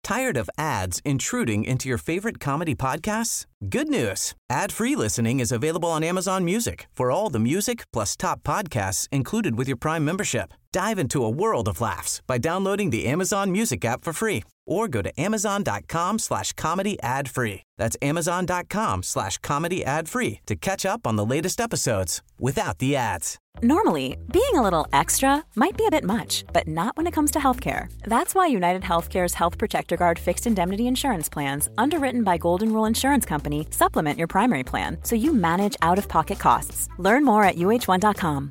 Tired of ads intruding into your favorite comedy podcasts? Good news. Ad-free listening is available on Amazon Music for all the music plus top podcasts included with your Prime membership. Dive into a world of laughs by downloading the Amazon Music app for free or go to amazon.com/comedy ad-free. That's amazon.com/comedy ad-free to catch up on the latest episodes without the ads. Normally, being a little extra might be a bit much, but not when it comes to healthcare. That's why United Healthcare's Health Protector Guard fixed indemnity insurance plans, underwritten by Golden Rule Insurance Company, supplement your primary plan so you manage out-of-pocket costs. Learn more at uh1.com.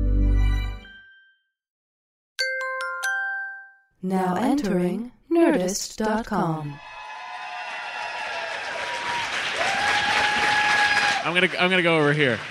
Now entering Nerdist.com. I'm gonna go over here.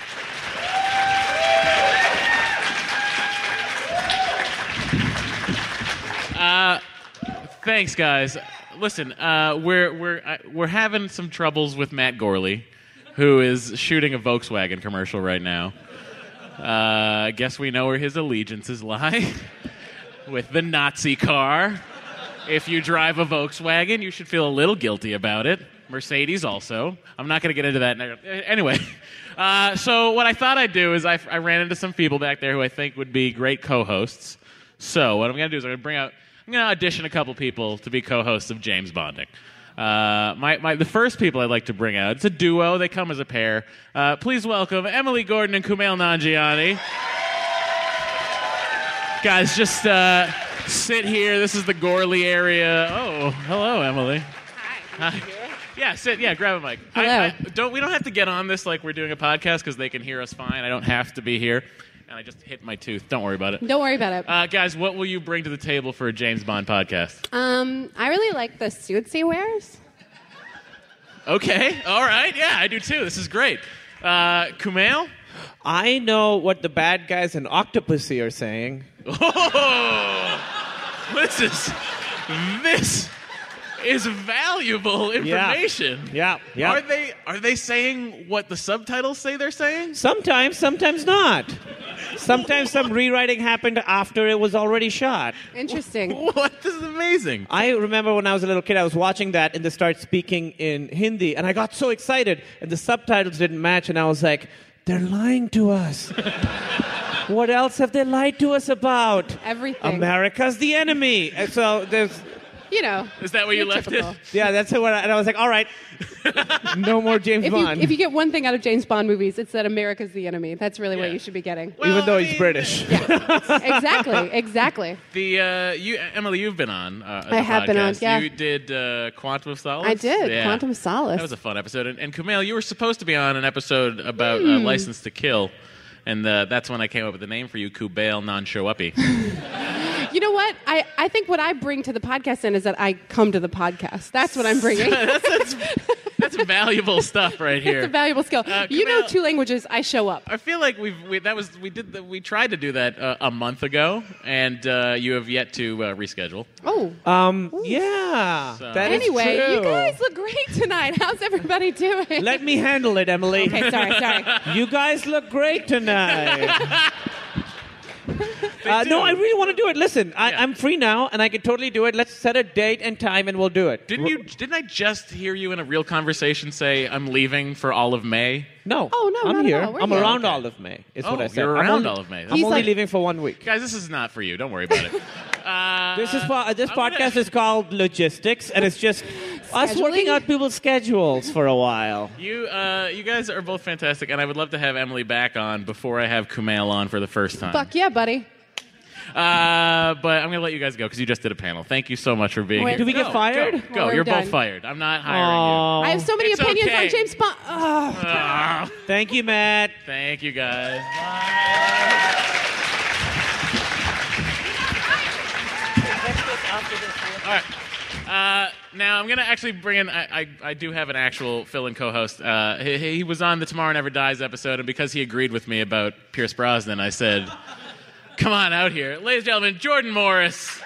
Thanks, guys. Listen, we're having some troubles with Matt Gorley, who is shooting a Volkswagen commercial right now. I guess we know where his allegiances lie. With the Nazi car. If you drive a Volkswagen, you should feel a little guilty about it. Mercedes also. I'm not going to get into that. Anyway, so what I thought I'd do is I ran into some people back there who I think would be great co-hosts. So what I'm going to do is I'm going to audition a couple people to be co-hosts of James Bonding. The first people I'd like to bring out, it's a duo. They come as a pair. Please welcome Emily Gordon and Kumail Nanjiani. Guys, just sit here. This is the Gorley area. Oh, hello, Emily. Hi. Yeah, sit. Yeah, grab a mic. Hello. We don't have to get on this like we're doing a podcast because they can hear us fine. I don't have to be here. And I just hit my tooth. Don't worry about it. Don't worry about it. Guys, what will you bring to the table for a James Bond podcast? I really like the suits he wears. Okay. All right. Yeah, I do too. This is great. Kumail? I know what the bad guys in Octopussy are saying. Oh, this is valuable information. Yeah. Are they saying what the subtitles say they're saying? Sometimes not. Sometimes some rewriting happened after it was already shot. Interesting. What? This is amazing. I remember when I was a little kid, I was watching that and they started speaking in Hindi, and I got so excited, and the subtitles didn't match, and I was like, they're lying to us. What else have they lied to us about? Everything. America's the enemy. And so there's... You know. Is that where you left typical. it? Yeah, that's what and I was like, all right. No more James Bond. If you get one thing out of James Bond movies, it's that America's the enemy. That's really what you should be getting. Well, even though he's British. Yeah. Exactly. Emily, you've been on I have been on, yeah. You did Quantum of Solace? I did. Yeah. Quantum of Solace. That was a fun episode. And Kumail, you were supposed to be on an episode about License to Kill. And that's when I came up with the name for you, Kumail Non-Show-Uppy. You know what? I think what I bring to the podcast then is that I come to the podcast. That's what I'm bringing. That's valuable stuff right here. It's a valuable skill. You know 2 languages, I show up. I feel like we tried to do that a month ago, and you have yet to reschedule. Oh. Yeah. So. That is Anyway, true. you guys look great tonight. How's everybody doing? Let me handle it, Emily. Okay, sorry. You guys look great tonight. No, I really want to do it. Listen, I'm free now, and I can totally do it. Let's set a date and time, and we'll do it. Didn't I just hear you in a real conversation say I'm leaving for all of May? No. Oh, no, I'm not here. at all. We're I'm here. around all of May, is what I said. You're around all of May. I'm only like- leaving for 1 week. Guys, this is not for you. Don't worry about it. This podcast is called Logistics, and it's just us working out people's schedules for a while. You guys are both fantastic, and I would love to have Emily back on before I have Kumail on for the first time. Fuck yeah, buddy. But I'm going to let you guys go because you just did a panel. Thank you so much for being here. Do we get fired? Go. We're You're done. both fired. I'm not hiring I have so many It's opinions okay. on James Bond. Oh, you. Ah, Thank you, Matt. thank you, guys. All right. Now I'm going to actually bring in, I do have an actual fill-in co-host. He was on the Tomorrow Never Dies episode, and because he agreed with me about Pierce Brosnan, I said, come on out here. Ladies and gentlemen, Jordan Morris.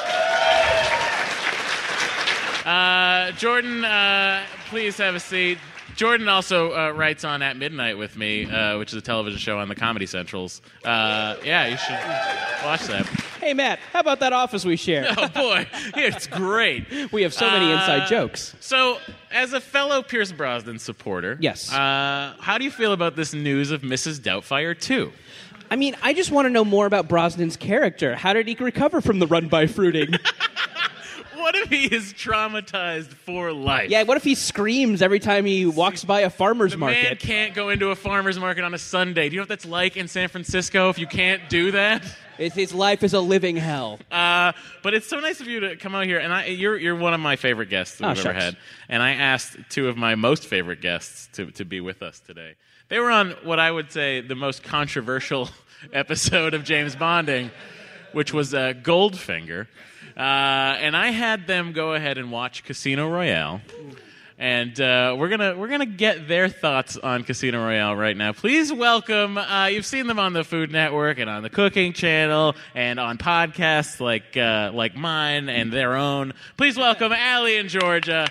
Jordan, please have a seat. Jordan also writes on At Midnight with me, which is a television show on the Comedy Centrals. Yeah, you should watch that. Hey, Matt, how about that office we share? Oh, boy. It's great. We have so many inside jokes. So, as a fellow Pierce Brosnan supporter, Yes. How do you feel about this news of Mrs. Doubtfire 2? I mean, I just want to know more about Brosnan's character. How did he recover from the run-by fruiting? What if he is traumatized for life? Yeah, what if he screams every time he walks by a farmer's The market? man can't go into a farmer's market on a Sunday. Do you know what that's like in San Francisco if you can't do that? His life is a living hell. But it's so nice of you to come out here, and you're one of my favorite guests that we've ever shucks. had. And I asked two of my most favorite guests to be with us today. They were on what I would say the most controversial episode of James Bonding, which was Goldfinger. And I had them go ahead and watch Casino Royale. And we're gonna get their thoughts on Casino Royale right now. Please welcome. You've seen them on the Food Network and on the Cooking Channel and on podcasts like mine and their own. Please welcome Allie and Georgia.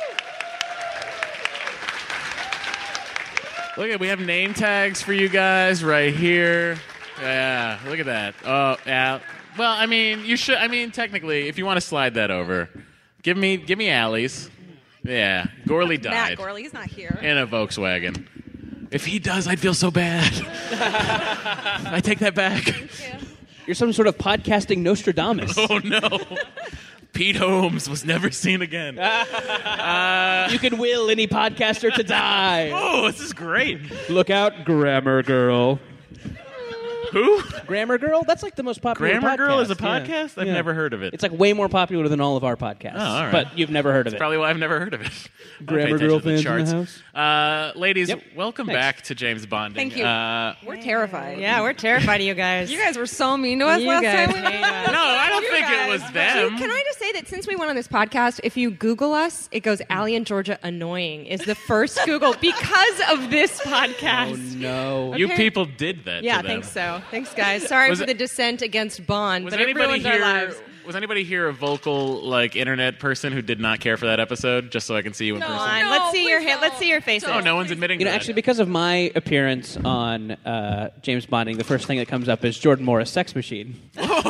Look at, we have name tags for you guys right here. Yeah, look at that. Oh, yeah. Well, I mean, you should. I mean, technically, if you want to slide that over, give me Allie's. Yeah, Gorley died. Matt Gorley's not here. In a Volkswagen. If he does, I'd feel so bad. I take that back. You're some sort of podcasting Nostradamus. Oh no. Pete Holmes was never seen again. You can will any podcaster to die. Oh, this is great. Look out, Grammar Girl. Who? Grammar Girl? That's like the most popular Grammar podcast. Girl is a Yeah. podcast? I've Yeah. never heard of it. It's like way more popular than all of our podcasts. Oh, all right. But you've never heard of it. Probably why I've never heard of it. Grammar I pay Girl attention to fans in the charts. Ladies, Yep. welcome Thanks. back to James Bonding. Thank you. We're terrified. Yeah, we're terrified of you guys. You guys were so mean to us You last guys time. hate us. No, I don't You think guys. it was them. Can I just say that since we went on this podcast, if you Google us, it goes Allie and Georgia annoying is the first Google because of this podcast. Oh, no. You Okay. people did that Yeah, to them. thanks so. Thanks, guys. Sorry Was for it- the dissent against Bond, Was but it anybody ruins our here? lives. Was anybody here a vocal internet person who did not care for that episode? Just so I can see you in Come person. on, No, let's see your please let's see your faces. Oh, no one's admitting. You know, to that. actually, because of my appearance on James Bonding, the first thing that comes up is Jordan Morris Sex Machine.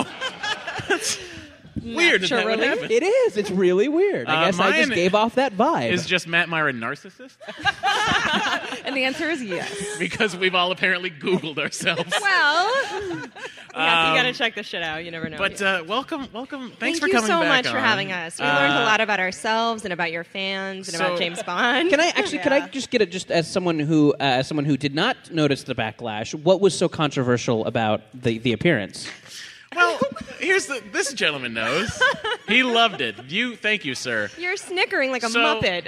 weird that would Naturally. happen. It is. It's really weird. I guess I just mine gave off that vibe. Is just Matt Myra narcissist? And the answer is yes. Because we've all apparently Googled ourselves. Well, yeah, you got to check this shit out. You never know. But welcome. Thanks Thank for you coming so back much for on. having us. We learned a lot about ourselves and about your fans and So- about James Bond. Can I actually? Could I just get it? Just as someone who did not notice the backlash, what was so controversial about the appearance? Well, this gentleman knows. He loved it. Thank you, sir. You're snickering like a So Muppet.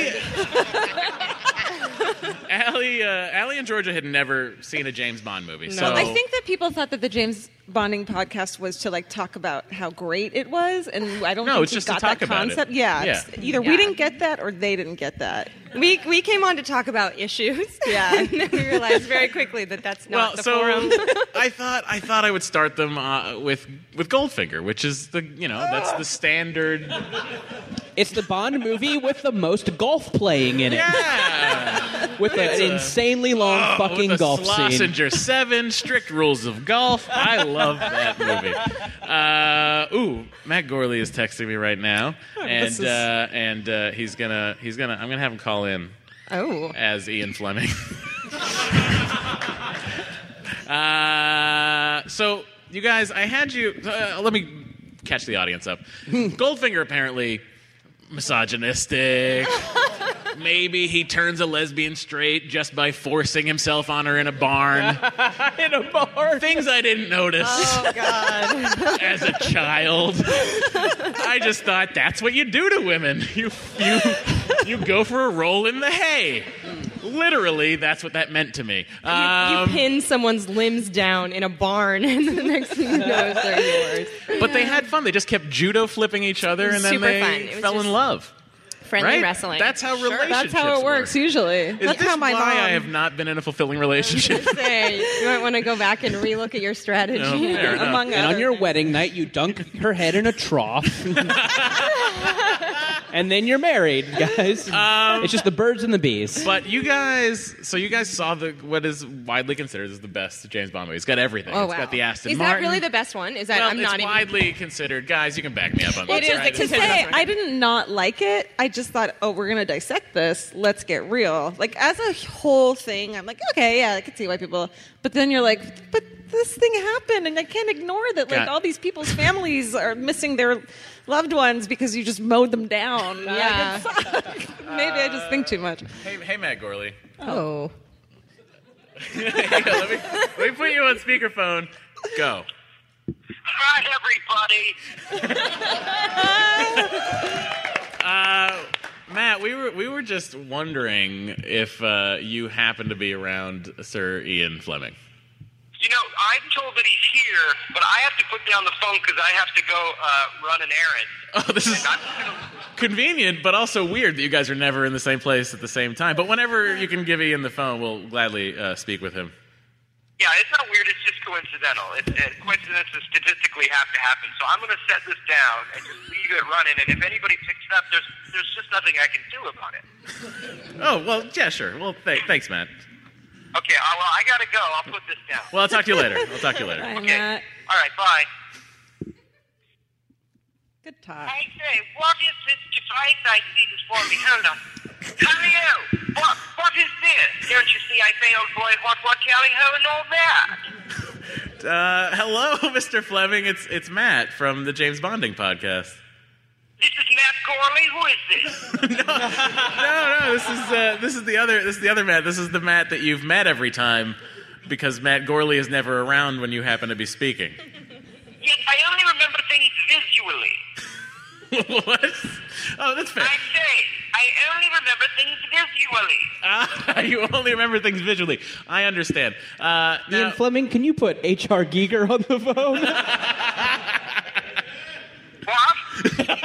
Allie and Georgia had never seen a James Bond movie. So I think that people thought that the James Bonding podcast was to talk about how great it was, and I don't No, think it's we just to got talk that about it. concept. Yeah, Yeah. either we Yeah. didn't get that or they didn't get that. we came on to talk about issues. Yeah. and then we realized very quickly that that's not well, the so forum. I thought I would start them with Goldfinger, which is that's the standard. It's the Bond movie with the most golf playing in it, Yeah. with an insanely long fucking with the golf scene. Schlesinger 7, strict rules of golf. I love that movie. Matt Gorley is texting me right now, and he's gonna. I'm gonna have him call in Oh. as Ian Fleming. So you guys, I had you. Let me catch the audience up. Goldfinger apparently misogynistic. Maybe he turns a lesbian straight just by forcing himself on her in a barn. In a bar. Things I didn't notice Oh God. as a child. I just thought that's what you do to women. You go for a roll in the hay. Literally, that's what that meant to me. You pin someone's limbs down in a barn, and the next thing you know, they're yours. But they had fun. They just kept judo flipping each other, and then Super they fun. It was fell in just love. Friendly Right? wrestling. That's how relationships That's how it works work. usually. Is That's this how my why mom. I have not been in a fulfilling relationship? Say, you might want to go back and relook at your strategy. No, fair enough. among And on other your things. wedding night, you dunk her head in a trough. And then you're married, guys. It's just the birds and the bees. But you guys saw what is widely considered as the best James Bond movie. It's got everything. Oh, It's wow. got the Aston Is Martin. that really the best one? Is that Well, I'm it's not even widely considered. Guys, you can back me up on It this. is right? the To say, I did not like it. I just thought, oh, we're going to dissect this. Let's get real. Like, as a whole thing, I'm like, okay, yeah, I can see why people... But then you're like, but this thing happened, and I can't ignore that, like, God. all these people's families are missing their loved ones because you just mowed them down. Yeah. Maybe I just think too much. Hey, Matt Gorley. Oh. Let me put you on speakerphone. Go. Hi, everybody. Matt, we were just wondering if you happen to be around Sir Ian Fleming. You know, I'm told that he's here, but I have to put down the phone because I have to go run an errand. Oh, this is convenient, but also weird that you guys are never in the same place at the same time. But whenever you can give Ian the phone, we'll gladly speak with him. Yeah, it's not weird. It's just coincidental. Coincidences statistically have to happen. So I'm going to set this down and just leave it running. And if anybody picks it up, there's just nothing I can do about it. Oh, well, yeah, sure. Well, thanks, Matt. Okay, well, I got to go. I'll put this down. Well, I'll talk to you later. Bye, Okay. Matt. All right, bye. Good talk. I say, what is this device I see before me? Hold on. Callie-ho! What is this? Don't you see I say, old boy, what, Callie-ho and all that? Hello, Mr. Fleming. It's Matt from the James Bonding podcast. This is Matt Gorley? Who is this? No. This is the other Matt. This is the Matt that you've met every time, because Matt Gorley is never around when you happen to be speaking. Yes, I only remember things visually. What? Oh, that's fair. I say, I only remember things visually. You only remember things visually. I understand. Ian Fleming, can you put H.R. Giger on the phone? What?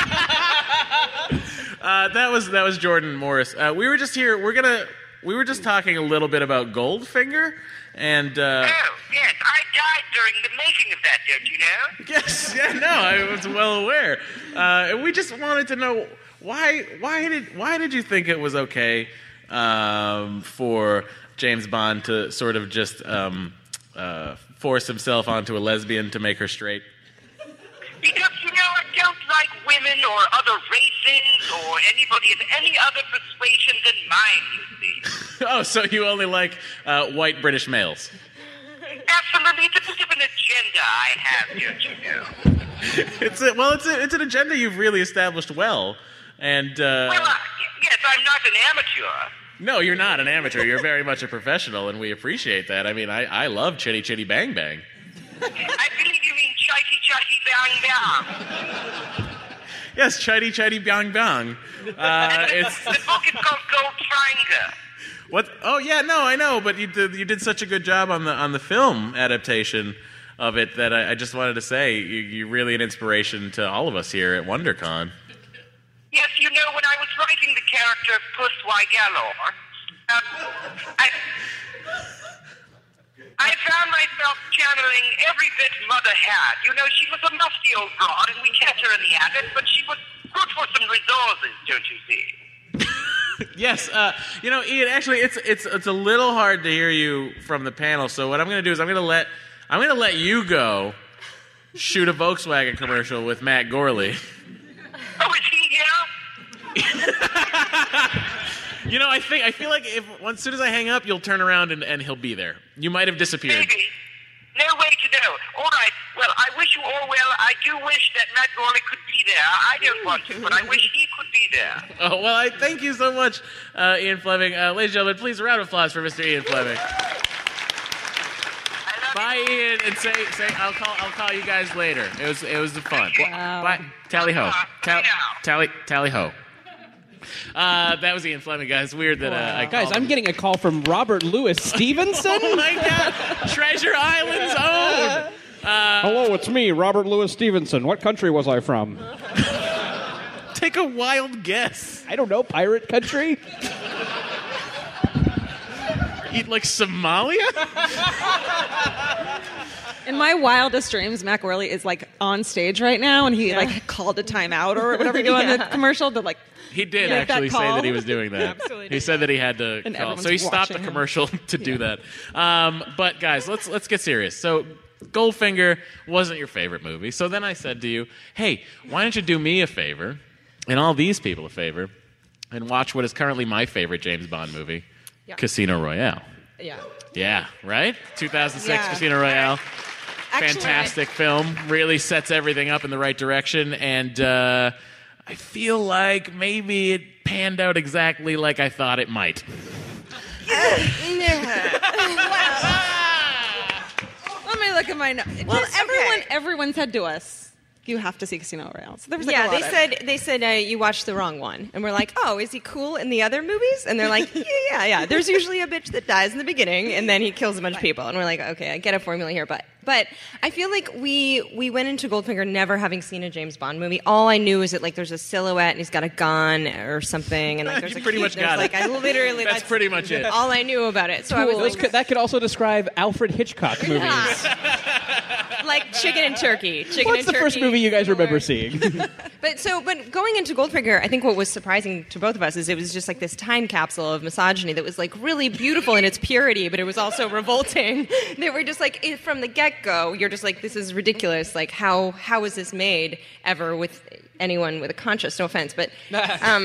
That was Jordan Morris. We were just here. We were just talking a little bit about Goldfinger, and Oh, yes, I died during the making of that, don't you know? yes, yeah, no, I was well aware. And we just wanted to know why did you think it was okay for James Bond to sort of just force himself onto a lesbian to make her straight? Because, you know, I don't like women or other races or anybody of any other persuasion than mine, you see. Oh, so you only like white British males? Absolutely, it's a bit of an agenda I have, don't you know? It's an agenda you've really established well, and Yes, I'm not an amateur. no, you're not an amateur. You're very much a professional, and we appreciate that. I mean, I love Chitty Chitty Bang Bang. I believe you mean chitty chitty bang bang. Yes, Chitty Chitty Bang Bang. It's The book is called Goldfinger. what? Oh yeah, no, I know, but you did such a good job on the film adaptation of it that I just wanted to say you're really an inspiration to all of us here at WonderCon. Yes, you know, when I was writing the character Puss Weigelor, I found myself channeling every bit Mother had. You know, she was a musty old broad, and we kept her in the attic, but she was good for some resources, don't you see? Yes, you know, Ian. Actually, it's a little hard to hear you from the panel. So what I'm going to do is I'm going to let you go shoot a Volkswagen commercial with Matt Gorley. Oh, is he here? You know, I feel like as soon as I hang up, you'll turn around and he'll be there. You might have disappeared. Maybe. No way to know. All right. Well, I wish you all well. I do wish that Matt Gorley could be there. I don't want to, but I wish he could be there. Oh, well, I thank you so much, Ian Fleming. Ladies and gentlemen, please a round of applause for Mr. Ian Fleming. Bye, Ian, and say I'll call you guys later. It was fun. Wow. Bye. Tally ho. Tally ho. That was Ian Fleming, guys. Weird that I Guys, called I'm him. getting a call from Robert Louis Stevenson. Oh my God! Treasure Island's own. Hello, it's me, Robert Louis Stevenson. What country was I from? Take a wild guess. I don't know, pirate country? Eat like Somalia? In my wildest dreams, Matt Gorley is like on stage right now, and he like called a timeout or whatever he do on the commercial to like. He did make actually that say call. that he was doing that. Absolutely. He said that he had to And call. So everyone's he stopped the watching him. commercial to do that. But guys, let's get serious. So Goldfinger wasn't your favorite movie. So then I said to you, hey, why don't you do me a favor and all these people a favor and watch what is currently my favorite James Bond movie, Casino Royale. Yeah. Yeah, right? 2006 Yeah. Casino Royale. Actually, Fantastic film. Really sets everything up in the right direction. And I feel like maybe it panned out exactly like I thought it might. Let me look at my notes. Well, everyone said to us, you have to see Casino Royale. So there was like a lot they said you watched the wrong one, and we're like, oh, is he cool in the other movies? And they're like, yeah. There's usually a bitch that dies in the beginning, and then he kills a bunch of people, and we're like, okay, I get a formula here, but I feel like we went into Goldfinger never having seen a James Bond movie. All I knew is that like there's a silhouette and he's got a gun or something, and like there's You a pretty much got like, it. I literally That's pretty much it. all I knew about it. So I was like, That could also describe Alfred Hitchcock movies. like Chicken and Turkey. What's the first movie you guys remember seeing? But going into Goldfinger, I think what was surprising to both of us is it was just like this time capsule of misogyny that was like really beautiful in its purity, but it was also revolting. They were just like from the get-go, you're just like, this is ridiculous. Like how is this made ever with anyone with a conscience? No offense, but no,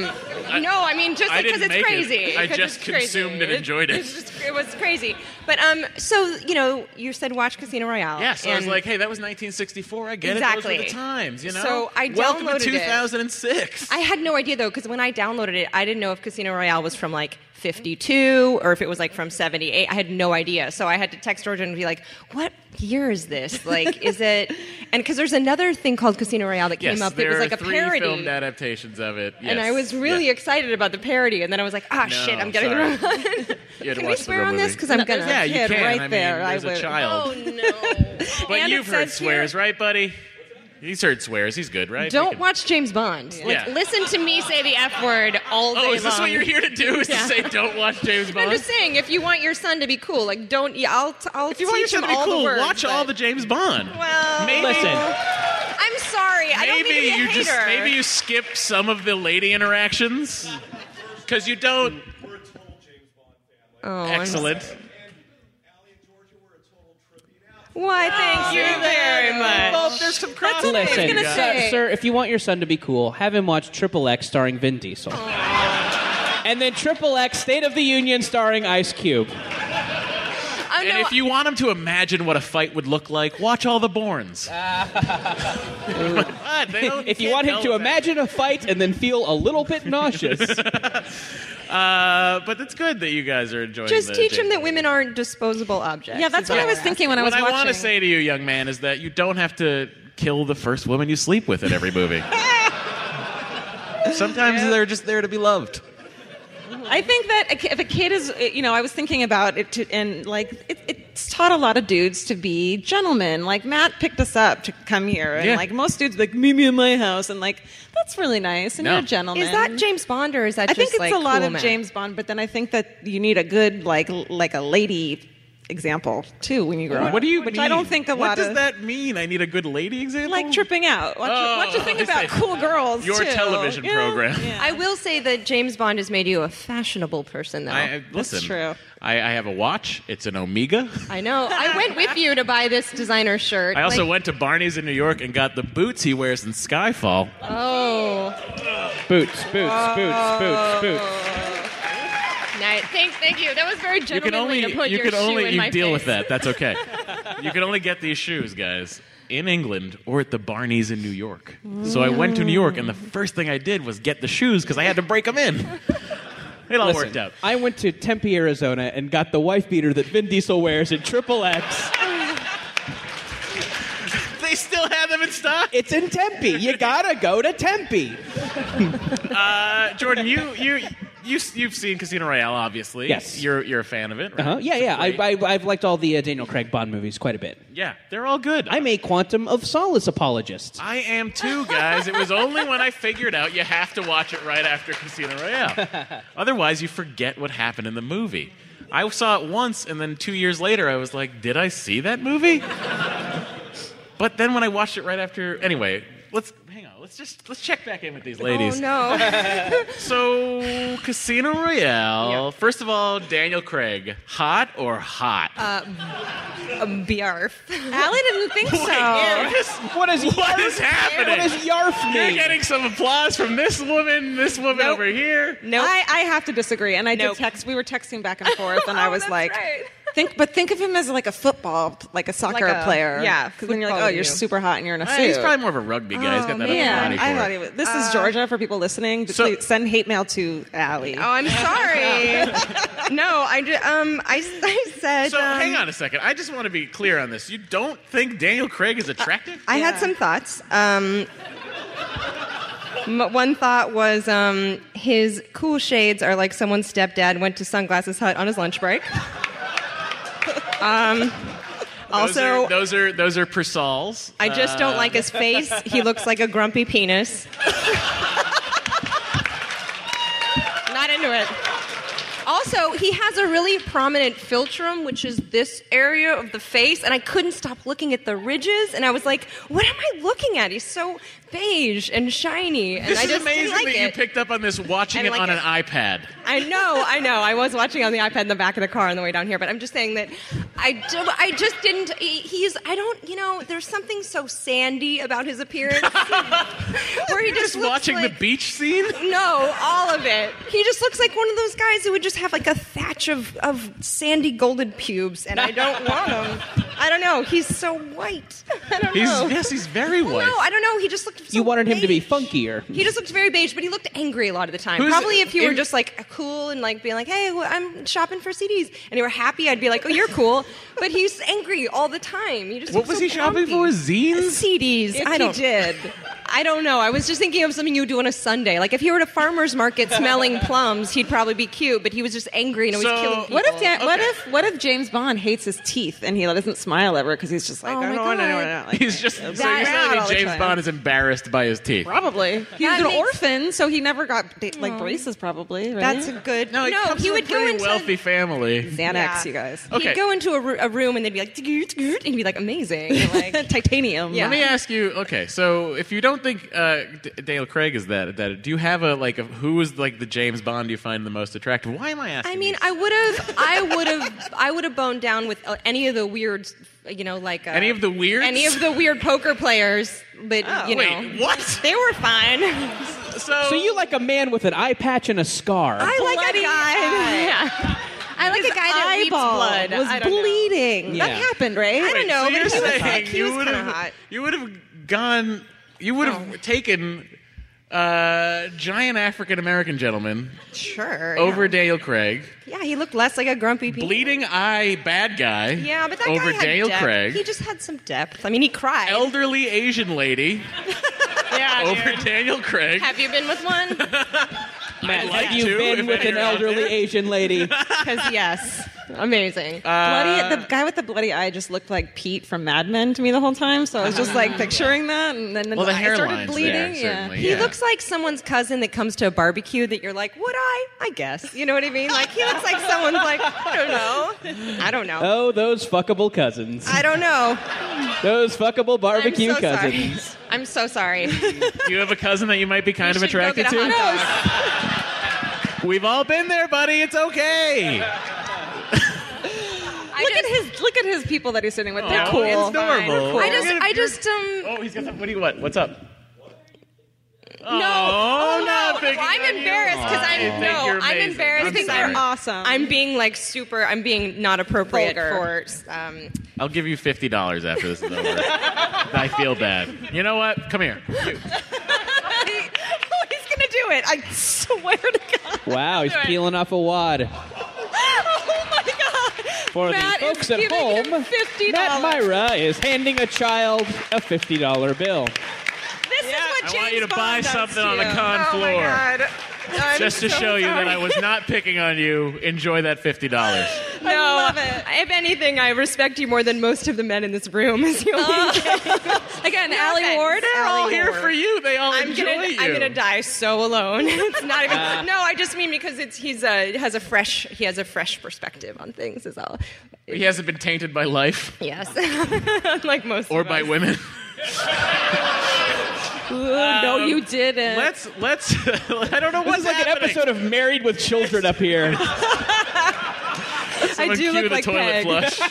I mean just I because didn't it's make crazy. it. I 'Cause just it's crazy. consumed and enjoyed it. It was crazy. But so you said watch Casino Royale. Yeah, so I was and- like, hey, that was 1964. I get Exactly. it. Those were the times, you know? So I Welcome to downloaded it. 2006. I had no idea though, because when I downloaded it, I didn't know if Casino Royale was from like 52 or if it was like from 78. I had no idea. So I had to text Georgia and be like, what year is this? Like, is it? And because there's another thing called Casino Royale that came Yes, up that there was are like a 3 parody. filmed adaptations of it. Yes. And I was really excited about the parody, and then I was like, shit, I'm getting sorry. the wrong one. You had to Can we watch the swear real on this? movie. Because I'm gonna. Yeah, you kid can. right I mean, there. there's I a would- child. Oh no! But And you've it heard says swears, here- right, buddy? He's heard swears. He's good, right? Don't We can- watch James Bond. Like, Yeah. listen to me say the F word all day Oh, is this long. what you're here to do? Is to say don't watch James Bond? I'm just saying, if you want your son to be cool, like don't. Yeah, I'll if you want your teach son him to be all cool, the words. watch all the James Bond. Well, Maybe. Listen. I'm sorry. I don't mean to Maybe be a you hater. just maybe you skip some of the lady interactions because you don't. Oh, Excellent. Why? Thank you very much. Well, there's some crap. Listen, gonna say. sir, if you want your son to be cool, have him watch Triple X starring Vin Diesel. And then Triple X State of the Union starring Ice Cube. Oh, And no, if you want him to imagine what a fight would look like, watch all the Bournes. What? They don't- If you can't want him tell to that. imagine a fight and then feel a little bit nauseous. But it's good that you guys are enjoying. just the teach him James that Bond. women aren't disposable objects. Yeah, that's is what I all was we're thinking when I was What I watching. want to say to you, young man, is that you don't have to kill the first woman you sleep with in every movie. Sometimes they're just there to be loved. I think that if a kid is, I was thinking about it, and like it's taught a lot of dudes to be gentlemen. Like Matt picked us up to come here, and Yeah. like most dudes, like meet me in my house, and like that's really nice, and No. you're a gentleman. Is that James Bond or is that I just think it's like a lot cool of man? James Bond, but then I think that you need a good like a lady example too when you grow up. What do you Which mean? I don't think a What lot does of that mean? I need a good lady example? like tripping out. Watch a thing I about see. cool girls. Your too. television You know? program. Yeah. I will say that James Bond has made you a fashionable person, though. Listen, true. I have a watch. It's an Omega. I know. I went with you to buy this designer shirt. I also Like, went to Barney's in New York and got the boots he wears in Skyfall. Oh, Boots, boots. nice. Thank you. That was very You can gentlemanly only to put you your can shoe only in you my deal face. with that. That's okay. You can only get these shoes, guys, in England or at the Barney's in New York. So I went to New York, and the first thing I did was get the shoes because I had to break them in. It all Listen, worked out. I went to Tempe, Arizona, and got the wife beater that Vin Diesel wears in Triple X. They still have them in stock. It's in Tempe. You gotta go to Tempe. Jordan, you've seen Casino Royale, obviously. Yes. You're a fan of it, right? Uh-huh. Yeah. It's great. I've liked all the Daniel Craig Bond movies quite a bit. Yeah, they're all good. I'm a Quantum of Solace apologist. I am too, guys. It was only when I figured out you have to watch it right after Casino Royale. Otherwise, you forget what happened in the movie. I saw it once, and then 2 years later, I was like, did I see that movie? But then when I watched it right after, anyway, let's check back in with these ladies. Oh no. So, Casino Royale. First of all, Daniel Craig, hot or hot? Biarf. Allie didn't think so. What is happening? What does yarf mean? You're getting some applause from this woman Nope. over here. Nope. I have to disagree. And I Nope. did text. We were texting back and forth, and I was that's like, right. think of him as like a football, like a soccer Like a- player. yeah, Because then you're like, football oh, you're you. super hot and you're in a suit. He's probably more of a rugby guy. He's got that Yeah, other body I for thought it. he was. This is Georgia for people listening. So- Please send hate mail to Allie. Oh, I'm sorry. No, I said. So, hang on a second. I just want to be clear on this. You don't think Daniel Craig is attractive? I had some thoughts. One thought was his cool shades are like someone's stepdad went to Sunglasses Hut on his lunch break. Also, those are Persals. I just don't like his face. He looks like a grumpy penis. Not into it. Also, he has a really prominent philtrum, which is this area of the face, and I couldn't stop looking at the ridges, and I was like, what am I looking at? He's so beige and shiny, and This I is just amazing didn't like that it. you picked up on this watching I it didn't on like an iPad. I know. I was watching on the iPad in the back of the car on the way down here, but I'm just saying that I just didn't. There's something so sandy about his appearance, where he just looks watching like, the beach scene? No, all of it. He just looks like one of those guys who would just have like a thatch of sandy golden pubes, and I don't want him. I don't know. He's so white. I don't know. He's very white. No, I don't know. He just looked so You wanted him to be beige. funkier. He just looked very beige, but he looked angry a lot of the time. Who's- Probably if you were in- just like cool and like being like, "Hey, I'm shopping for CDs," and you were happy, I'd be like, "Oh, you're cool." But he's angry all the time. He just What looks was so he shopping grumpy. for? Zines? CDs. If I don't. he did. I don't know. I was just thinking of something you would do on a Sunday. Like if he were at a farmer's market smelling plums, he'd probably be cute. But he was just angry and always So- killing people. What if James Bond hates his teeth and he doesn't smile ever because he's just like, Oh I my don't want God. to. Like, He's just so you're That telling all me the James time. Bond is embarrassed by his teeth. Probably. He's That an makes- orphan, so he never got like braces. Probably. Right? That's a good. No, he comes he from would a go pretty into wealthy family. Xanax, Yeah. you guys. Okay. He'd go into a room and they'd be like, and he'd be like, amazing. Like, Titanium. Yeah. Let me ask you. Okay, so if you don't think Daniel Craig is that, do you have who is like the James Bond you find the most attractive? Why am I asking? I mean, these? I would have boned down with any of the weird, Any of the weirds? any of the weird poker players. But you know, Wait, what? they were fine. So you like a man with an eye patch and a scar. I like a Bloody guy. eye. Yeah. I like a guy that weeps eyeball blood. was I don't know. bleeding. Yeah. That happened, right? I don't know, So but you're he was saying like, he was kind of would've- hot. You would have gone. You would have taken giant African American gentleman Sure. over Daniel Craig, Yeah, he looked less like a grumpy penis. bleeding eye bad guy. Yeah, but that over guy had Daniel depth. Craig, He just had some depth. I mean, he cried. elderly Asian lady yeah, over Daniel Craig. Have you been with one? Matt, I'd like have you to, been if with an you're out elderly there. Asian lady? Because yes, amazing. The guy with the bloody eye just looked like Pete from Mad Men to me the whole time. So I was just like picturing that, and then Well, the eye started hairline's bleeding. there, yeah. certainly. He Yeah. looks like someone's cousin that comes to a barbecue that you're like, would I? I guess. You know what I mean? Like, he looks like someone's like, I don't know. Oh, those fuckable cousins. I don't know. Those fuckable barbecue I'm so cousins. sorry. I'm so sorry. Do you have a cousin that you might be kind of You should go attracted get a to? hot dog. We've all been there, buddy. It's okay. Look at his people that he's sitting with. They're Oh, cool. it's normal. I just Oh, he's got something. What's up? no. Oh, not no. picking I'm on you. embarrassed because I think you're I'm amazing. embarrassed I'm because sorry. I'm awesome. I'm being like super. I'm being not appropriate Vulgar. for. I'll give you $50 after this is over. I feel bad. You know what? Come here. You. He's gonna do it. I swear to God. Wow, he's peeling off a wad. Oh my God. For Matt the is folks at giving home, him $50. Matt Myra is handing a child a $50 bill. This is what I James want you to Bond buy does something to on the you. con Oh my floor. God. I'm Just to so show you that sorry. I was not picking on you. Enjoy that $50. No, love it. if anything, I respect you more than most of the men in this room. Is the only thing. Again, No Allie offense. Ward. They're all Allie here Ward. for you. They all enjoy you. I'm gonna die so alone. It's not even. No, I just mean because he has a fresh perspective on things. Is all. He hasn't been tainted by life Yes, like most. or of by us. women. No, you didn't. Let's. I don't know This what's is like happening. an episode of Married with Children up here. I do Cue look the like toilet Peg. flush.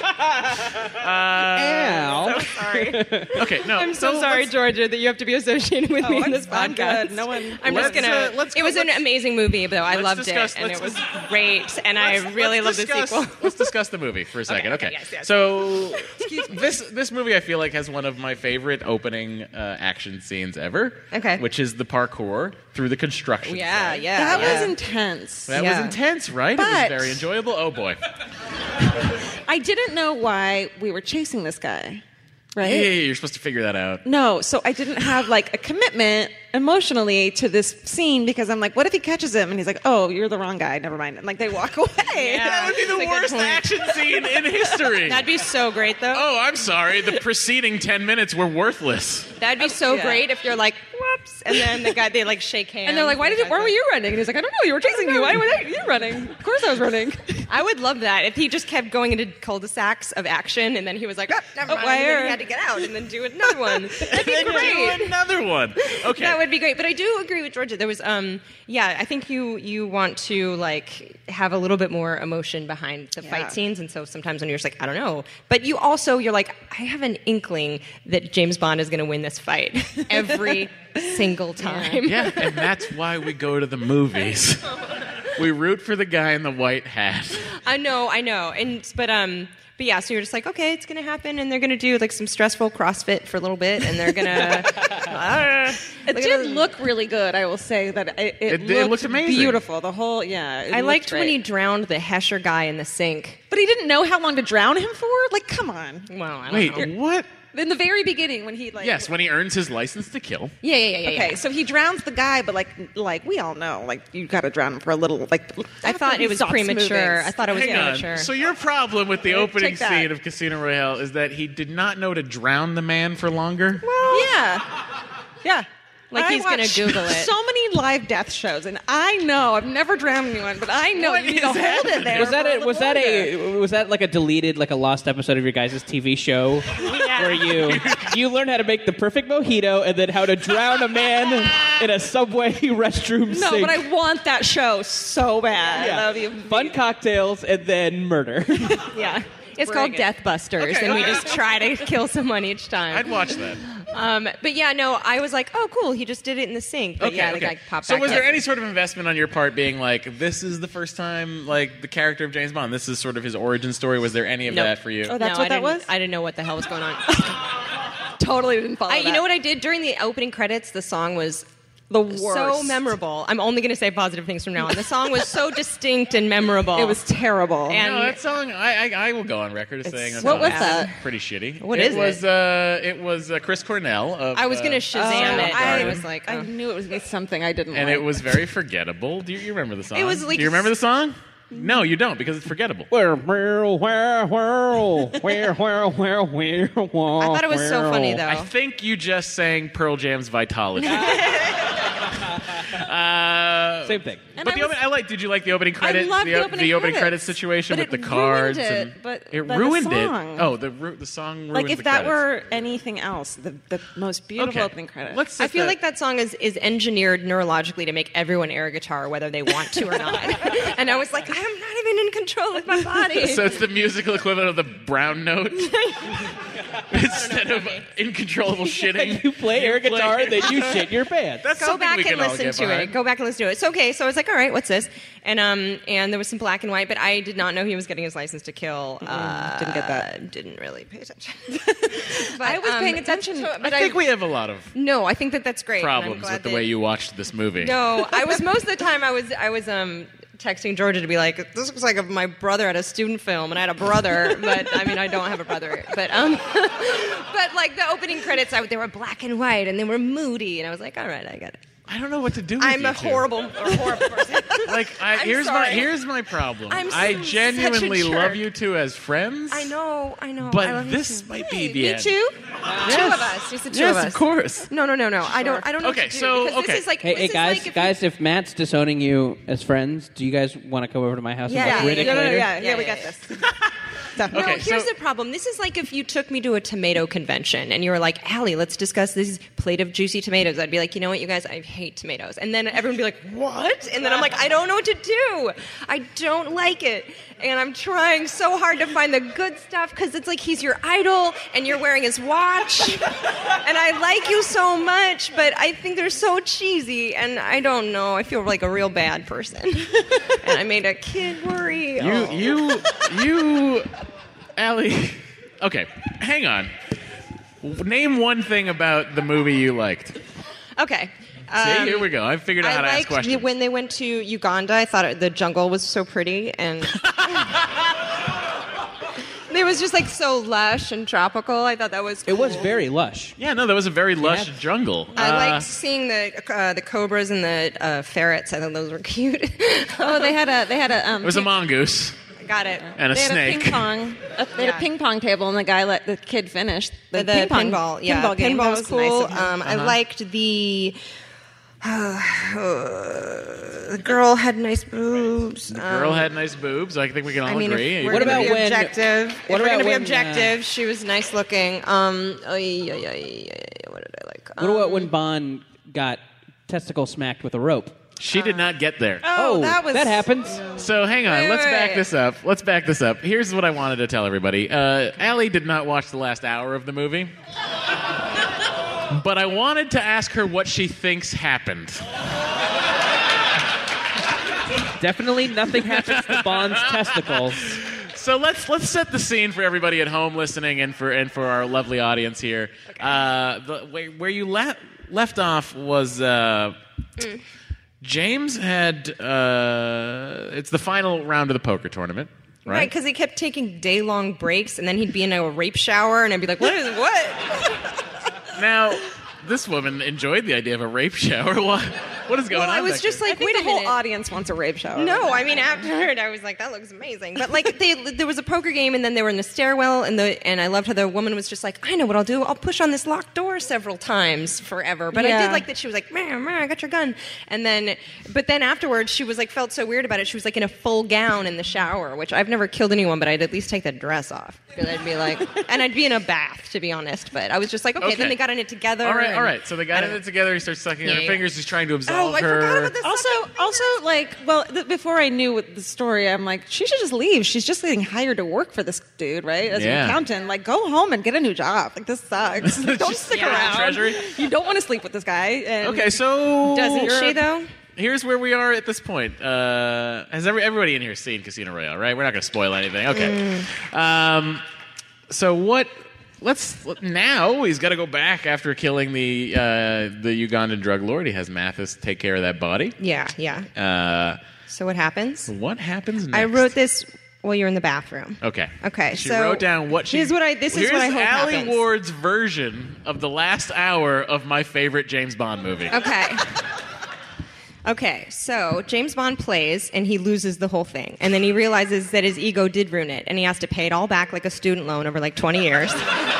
Ow. Sorry. Okay, no. I'm so sorry, let's- Georgia, that you have to be associated with me in this I'm podcast. good. No one. I'm just Let's, gonna. let's it go- was an let's- amazing movie, though. I let's loved discuss- it, and let's it was great. And I really love the sequel. Let's discuss the movie for a second. okay, Okay. yes. So this movie I feel like has one of my favorite opening action scenes ever. Okay. Which is the parkour through the construction. Yeah, site. yeah. That yeah. was intense. That was Yeah. intense, right? It But- was very enjoyable. Oh boy. I didn't know why we were chasing this guy, right? Yeah, you're supposed to figure that out. No, so I didn't have like a commitment emotionally to this scene because I'm like, what if he catches him and he's like, oh, you're the wrong guy, never mind, and like they walk away. That would be the That's a good worst point. action scene in history. That'd be so great, though. Oh, I'm sorry. The preceding 10 minutes were worthless. That'd be so yeah. great if you're like, whoops, and then they like shake hands. And they're like, why were you running? And he's like, I don't know, you were chasing me. Why were you running? Of course I was running. I would love that if he just kept going into cul-de-sacs of action, and then he was like, oh, never mind, and then he had to get out and then do another one. That'd be Then great. do another one. Okay. That would be great. But I do agree with Georgia. There was, I think you want to like have a little bit more emotion behind the fight scenes, and so sometimes when you're just like, I don't know, but you're like, I have an inkling that James Bond is going to win this fight every single time. Yeah, and that's why we go to the movies. We root for the guy in the white hat. I know, but yeah, so you're just like, okay, it's gonna happen, and they're gonna do like some stressful CrossFit for a little bit, and they're gonna. It did look really good, I will say that it looked amazing. Beautiful. The whole, it I looked liked when great. he drowned the Hesher guy in the sink. But he didn't know how long to drown him for? Like, come on. Well, I don't Wait, know. what? In the very beginning when he like Yes, when he earns his license to kill. Yeah. Okay, so he drowns the guy, but like we all know, like you got to drown him for a little. Like I thought it was stops premature. moving. I thought it was Hang premature. on. So your problem with the opening take that. scene of Casino Royale is that he did not know to drown the man for longer? Yeah. Like I he's gonna watch Google it. So many live death shows, and I know I've never drowned anyone, but I know What you need to is hold it there. Was that for a a, was little that longer. a was that like a deleted, like a lost episode of your guys' TV show where you learn how to make the perfect mojito and then how to drown a man in a subway restroom No, sink? but I want that show so bad. That would be Fun cocktails and then murder. Yeah. It's Bring called it. Death Busters, Okay, and we okay. just try to kill someone each time. I'd watch that. But yeah, no, I was like, oh, cool, he just did it in the sink. But yeah, the guy popped So back was in. there any sort of investment on your part being like, this is the first time, like, the character of James Bond, this is sort of his origin story? Was there any of Nope. that for you? Oh, that's No, what that was? I didn't know what the hell was going on. Totally didn't follow. You know what I did during the opening credits? The song was The worst. so memorable. I'm only going to say positive things from now on. The song was so distinct and memorable. It was terrible. And No, that song, I will go on record as saying that What song was is that? pretty shitty. What it is was, it? It was Chris Cornell. Of, I was going to Shazam it. I and I was like, I oh. knew it was gonna be something I didn't and like. it was very forgettable. Do you remember the song? It was like- Do you remember the song? No, you don't, because it's forgettable. I thought it was so funny, though. I think you just sang Pearl Jam's Vitology. Same thing. But did you like the opening credits? loved the opening credits credits, situation but with it the cards. ruined it, and but it the ruined song. it. Oh, the song ruined like if the that credits. were anything else, the most beautiful Okay. opening credit. Let's set I feel the- like that song is engineered neurologically to make everyone air guitar whether they want to or not. And I was like, I'm not even in control of my body. So it's the musical equivalent of the brown note. Instead of incontrollable shitting. You play air guitar, then you shit your pants. That's Go something back we and can all listen get to it. behind. Go back and listen to it. It's okay. So I was like, all right, what's this? And there was some black and white, but I did not know he was getting his license to kill. Didn't get that. Didn't really pay attention. But, I was paying that's attention. but I think we have a lot of No, I think that's great. and I'm problems glad with the that- way you watched this movie. No, I was most of the time I was texting Georgia to be like, this looks like if my brother had a student film and I had a brother, but I mean I don't have a brother. But but like the opening credits, they were black and white and they were moody, and I was like, all right, I get it. I don't know what to do with I'm you a two. horrible person. Like, sorry. here's my problem. I'm I such a genuinely jerk. love you two as friends. I know. I But love you this too. might be the Me end. too? Two of us. Just the two of us. Yes, of course. No. I don't know Okay, what to do. so- Because okay. This is like, Hey, this is guys, like if guys, if Matt's disowning you as friends, do you guys want to come over to my house Yeah, and like yeah, Riddick yeah, later? Yeah, we got yeah. this. No, Okay, here's so- the problem. This is like if you took me to a tomato convention and you were like, Allie, let's discuss this plate of juicy tomatoes. I'd be like, you know what, you guys, I hate tomatoes. And then everyone would be like, what? And then I'm like, I don't know what to do. I don't like it. And I'm trying so hard to find the good stuff because it's like he's your idol and you're wearing his watch. And I like you so much, but I think they're so cheesy. And I don't know. I feel like a real bad person. And I made a kid worry. You, Allie. Okay, hang on. Name one thing about the movie you liked. Okay. See, here we go. I figured out how to ask liked questions. when they went to Uganda. I thought the jungle was so pretty, and it was just like so lush and tropical. I thought that was cool. It was very lush. Yeah, no, that was a very lush jungle. I liked seeing the cobras and the ferrets. I thought those were cute. Oh, they had a It was a mongoose Got it. and a they had snake. a ping pong. They had a ping pong table, and the guy let the kid finish the, The ping pong, pinball, yeah, pinball game. pinball That was was cool. nice of him. I liked the girl had nice boobs. Girl had nice boobs. I think we can all I mean, agree. if we're What gonna about be when- objective, what if we're about gonna be when, objective, she was nice looking. What did I like? What about when Bond got testicle smacked with a rope? She did not get there. Oh, that was happens. So hang on, Wait, let's wait, back wait. this up. Let's back this up. Here's what I wanted to tell everybody. Allie did not watch the last hour of the movie. But I wanted to ask her what she thinks happened. Definitely nothing happens to Bond's testicles. So let's set the scene for everybody at home listening and for our lovely audience here. Where you left off was James had it's the final round of the poker tournament, Right, right? because he kept taking day-long breaks, and then he'd be in a rape shower, and I'd be like, what? Now, this woman enjoyed the idea of a rape shower. What is going Well, on? I was back just there? like, I think wait a the whole minute. audience wants a rape shower. No, I mean after I was like, that looks amazing. But like there was a poker game, and then they were in the stairwell, and I loved how the woman was just like, I know what I'll do. I'll push on this locked door several times forever. But I Yeah. did like that she was like, man, I got your gun. But then afterwards, she was like, felt so weird about it. She was like in a full gown in the shower, which I've never killed anyone, but I'd at least take the dress off because I'd be like, and I'd be in a bath to be honest. But I was just like, okay. Then they got in it together. All and- right. So they got in it together. He starts sucking on her Yeah. fingers. He's trying to absolve Oh, I her. forgot about this. Also, like, well, before I knew what the story, I'm like, she should just leave. She's just getting hired to work for this dude, right? As Yeah. an accountant. Like, go home and get a new job. Like, this sucks. Like, don't stick Yeah. around. Treasury? You don't want to sleep with this guy. And Okay, so Doesn't she though? Here's where we are at this point. Has everybody in here seen Casino Royale? Right? We're not going to spoil anything. Okay. So what? Now he's got to go back after killing the Ugandan drug lord. He has Mathis take care of that body. Yeah. So what happens? What happens next? I wrote this while you're in the bathroom. Okay. Okay, She so wrote down what she. here's what I- this is here's what I hope Allie happens. Ward's version of the last hour of my favorite James Bond movie. Okay. Okay, so James Bond plays and he loses the whole thing. And then he realizes that his ego did ruin it and he has to pay it all back like a student loan over like 20 years.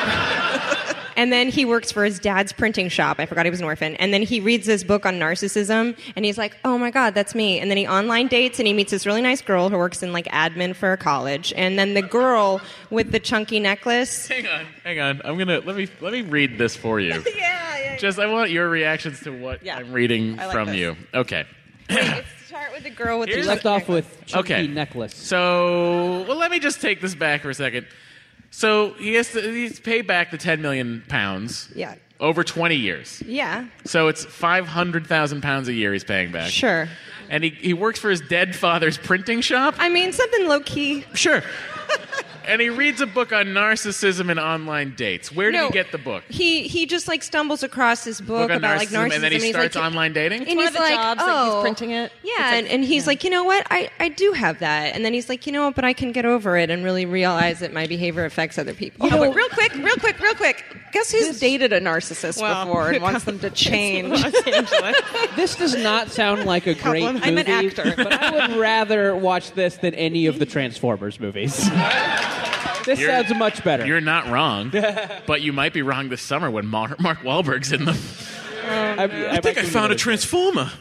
And then he works for his dad's printing shop. I forgot he was an orphan. And then he reads this book on narcissism and he's like, oh my God, that's me. And then he online dates and he meets this really nice girl who works in like admin for a college. And then the girl with the chunky necklace. Hang on. I'm gonna let me read this for you. Yeah. Just I want your reactions to what Yeah. I'm reading I like from this. you. Okay. Let's start with the girl with Here's the Left off with chunky Okay. necklace. So, well, let me just take this back for a second. So he's to pay back the 10 million pounds. Yeah. Over 20 years. Yeah. So it's 500,000 pounds a year he's paying back. Sure. And he works for his dead father's printing shop. I mean, something low key. Sure. And he reads a book on narcissism and online dates. Where did he get the book? He just like stumbles across this book on about like narcissism, and then he starts online dating. And One he's of the like, jobs that he's printing it. Yeah, and he's like, you know what? I do have that. And then he's like, you know what? But I can get over it and really realize that my behavior affects other people. You know, but real quick. Guess who's dated a narcissist before and wants them to change? This does not sound like a great movie. I'm an actor. But I would rather watch this than any of the Transformers movies. This sounds much better. You're not wrong, but you might be wrong this summer when Mark Wahlberg's in them. I think I found a Transformer.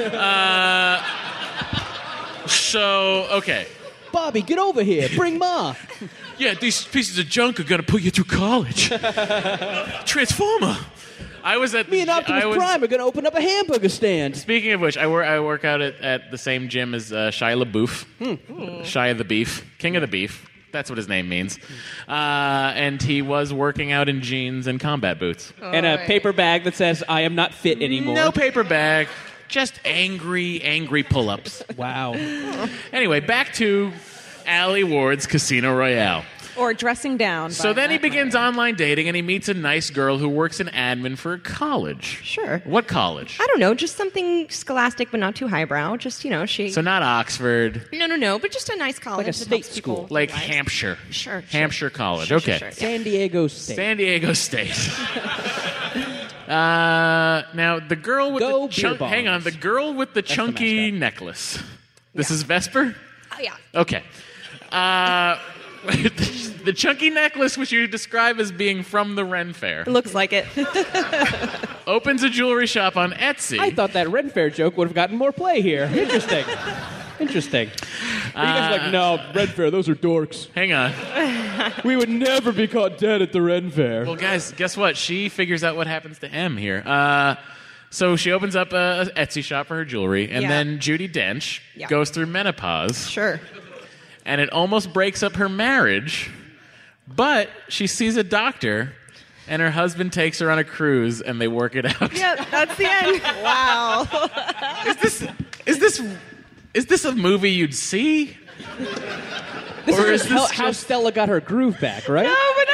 Okay. Bobby, get over here. Bring Ma. Yeah, these pieces of junk are going to put you through college. Transformer. Me and Optimus Prime are going to open up a hamburger stand. Speaking of which, I work out at the same gym as Shia LaBeouf. Shia the Beef. King of the Beef. That's what his name means. And he was working out in jeans and combat boots. And a paper bag that says, I am not fit anymore. No paper bag. Just angry pull-ups. Wow. Anyway, back to Allie Ward's Casino Royale. Or dressing down. So then he begins online dating, and he meets a nice girl who works in admin for a college. Sure. What college? I don't know, just something scholastic but not too highbrow. Just, she... So not Oxford. No, but just a nice college. Like a state school. Like Hampshire. Sure. Hampshire College. Okay. Sure. San Diego State. San Diego State. Now, the girl with hang on, the girl with the chunky necklace. This is Vesper? Oh, yeah. Okay. The chunky necklace, which you describe as being from the Ren Fair. Looks like it. Opens a jewelry shop on Etsy. I thought that Ren Fair joke would have gotten more play here. Interesting. Are you guys like, no, Ren Fair, those are dorks. Hang on. We would never be caught dead at the Ren Fair. Well, guys, guess what? She figures out what happens to M here. So she opens up a Etsy shop for her jewelry, and then Judi Dench goes through menopause. Sure. And it almost breaks up her marriage, but she sees a doctor, and her husband takes her on a cruise, and they work it out. Yep, that's the end. Wow. Is this a movie you'd see? This is how Stella got her groove back, right? No, but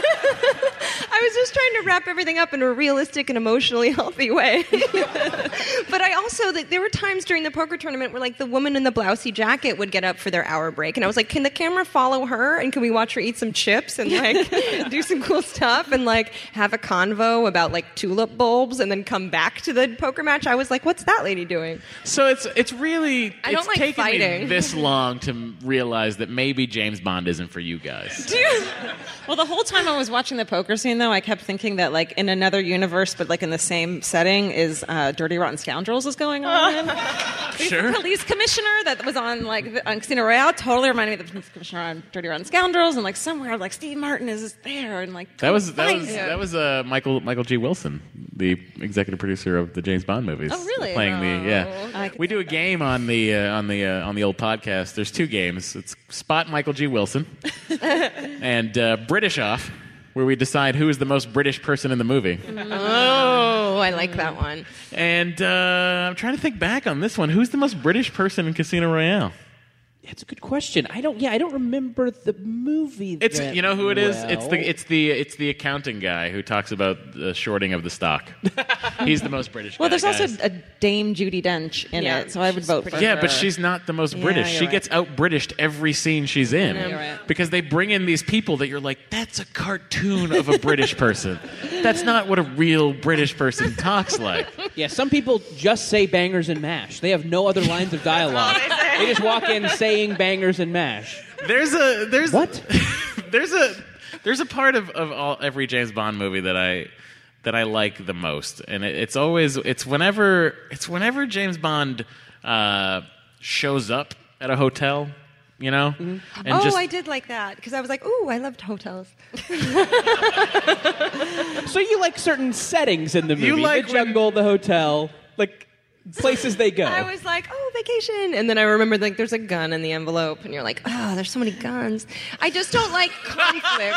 I was just trying to wrap everything up in a realistic and emotionally healthy way. But I also, there were times during the poker tournament where, the woman in the blousey jacket would get up for their hour break. And I was like, can the camera follow her? And can we watch her eat some chips and, do some cool stuff and, have a convo about, tulip bulbs and then come back to the poker match? I was like, what's that lady doing? So it's really... I don't like taken fighting. me this long to realize that maybe James Bond isn't for you guys. Well, the whole time I was watching the poker scene, though, I kept thinking that, in another universe, but, in the same setting, is Dirty Rotten Scoundrels is going on. Sure. The police commissioner that was on, on Casino Royale totally reminded me of the police commissioner on Dirty Rotten Scoundrels, and, somewhere, Steve Martin is there, and, That was Michael G. Wilson, the executive producer of the James Bond movies. Oh, really? Playing we do a game on the old podcast. There's two games. It's Spot Michael G. Wilson and British Off, where we decide who is the most British person in the movie. Oh, I like that one. And I'm trying to think back on this one. Who's the most British person in Casino Royale? It's a good question. I don't remember the movie. You know who it is? It's the accounting guy who talks about the shorting of the stock. He's the most British. Well, guy, there's guys. also a Dame Judi Dench in it, so I would vote for her. Yeah, but she's not the most British. She right. gets out-Britished every scene she's in. You're right. Because they bring in these people that you're like, that's a cartoon of a British person. That's not what a real British person talks like. Yeah, some people just say bangers and mash. They have no other lines of dialogue. They just walk in saying bangers and mash. There's what? there's a part of every James Bond movie that I like the most, and it's whenever James Bond shows up at a hotel, and I did like that because I was like, ooh, I loved hotels. So you like certain settings in the movie? You like the jungle, the hotel, places they go. I was like, oh, vacation. And then I remembered, there's a gun in the envelope. And you're like, oh, there's so many guns. I just don't like conflict.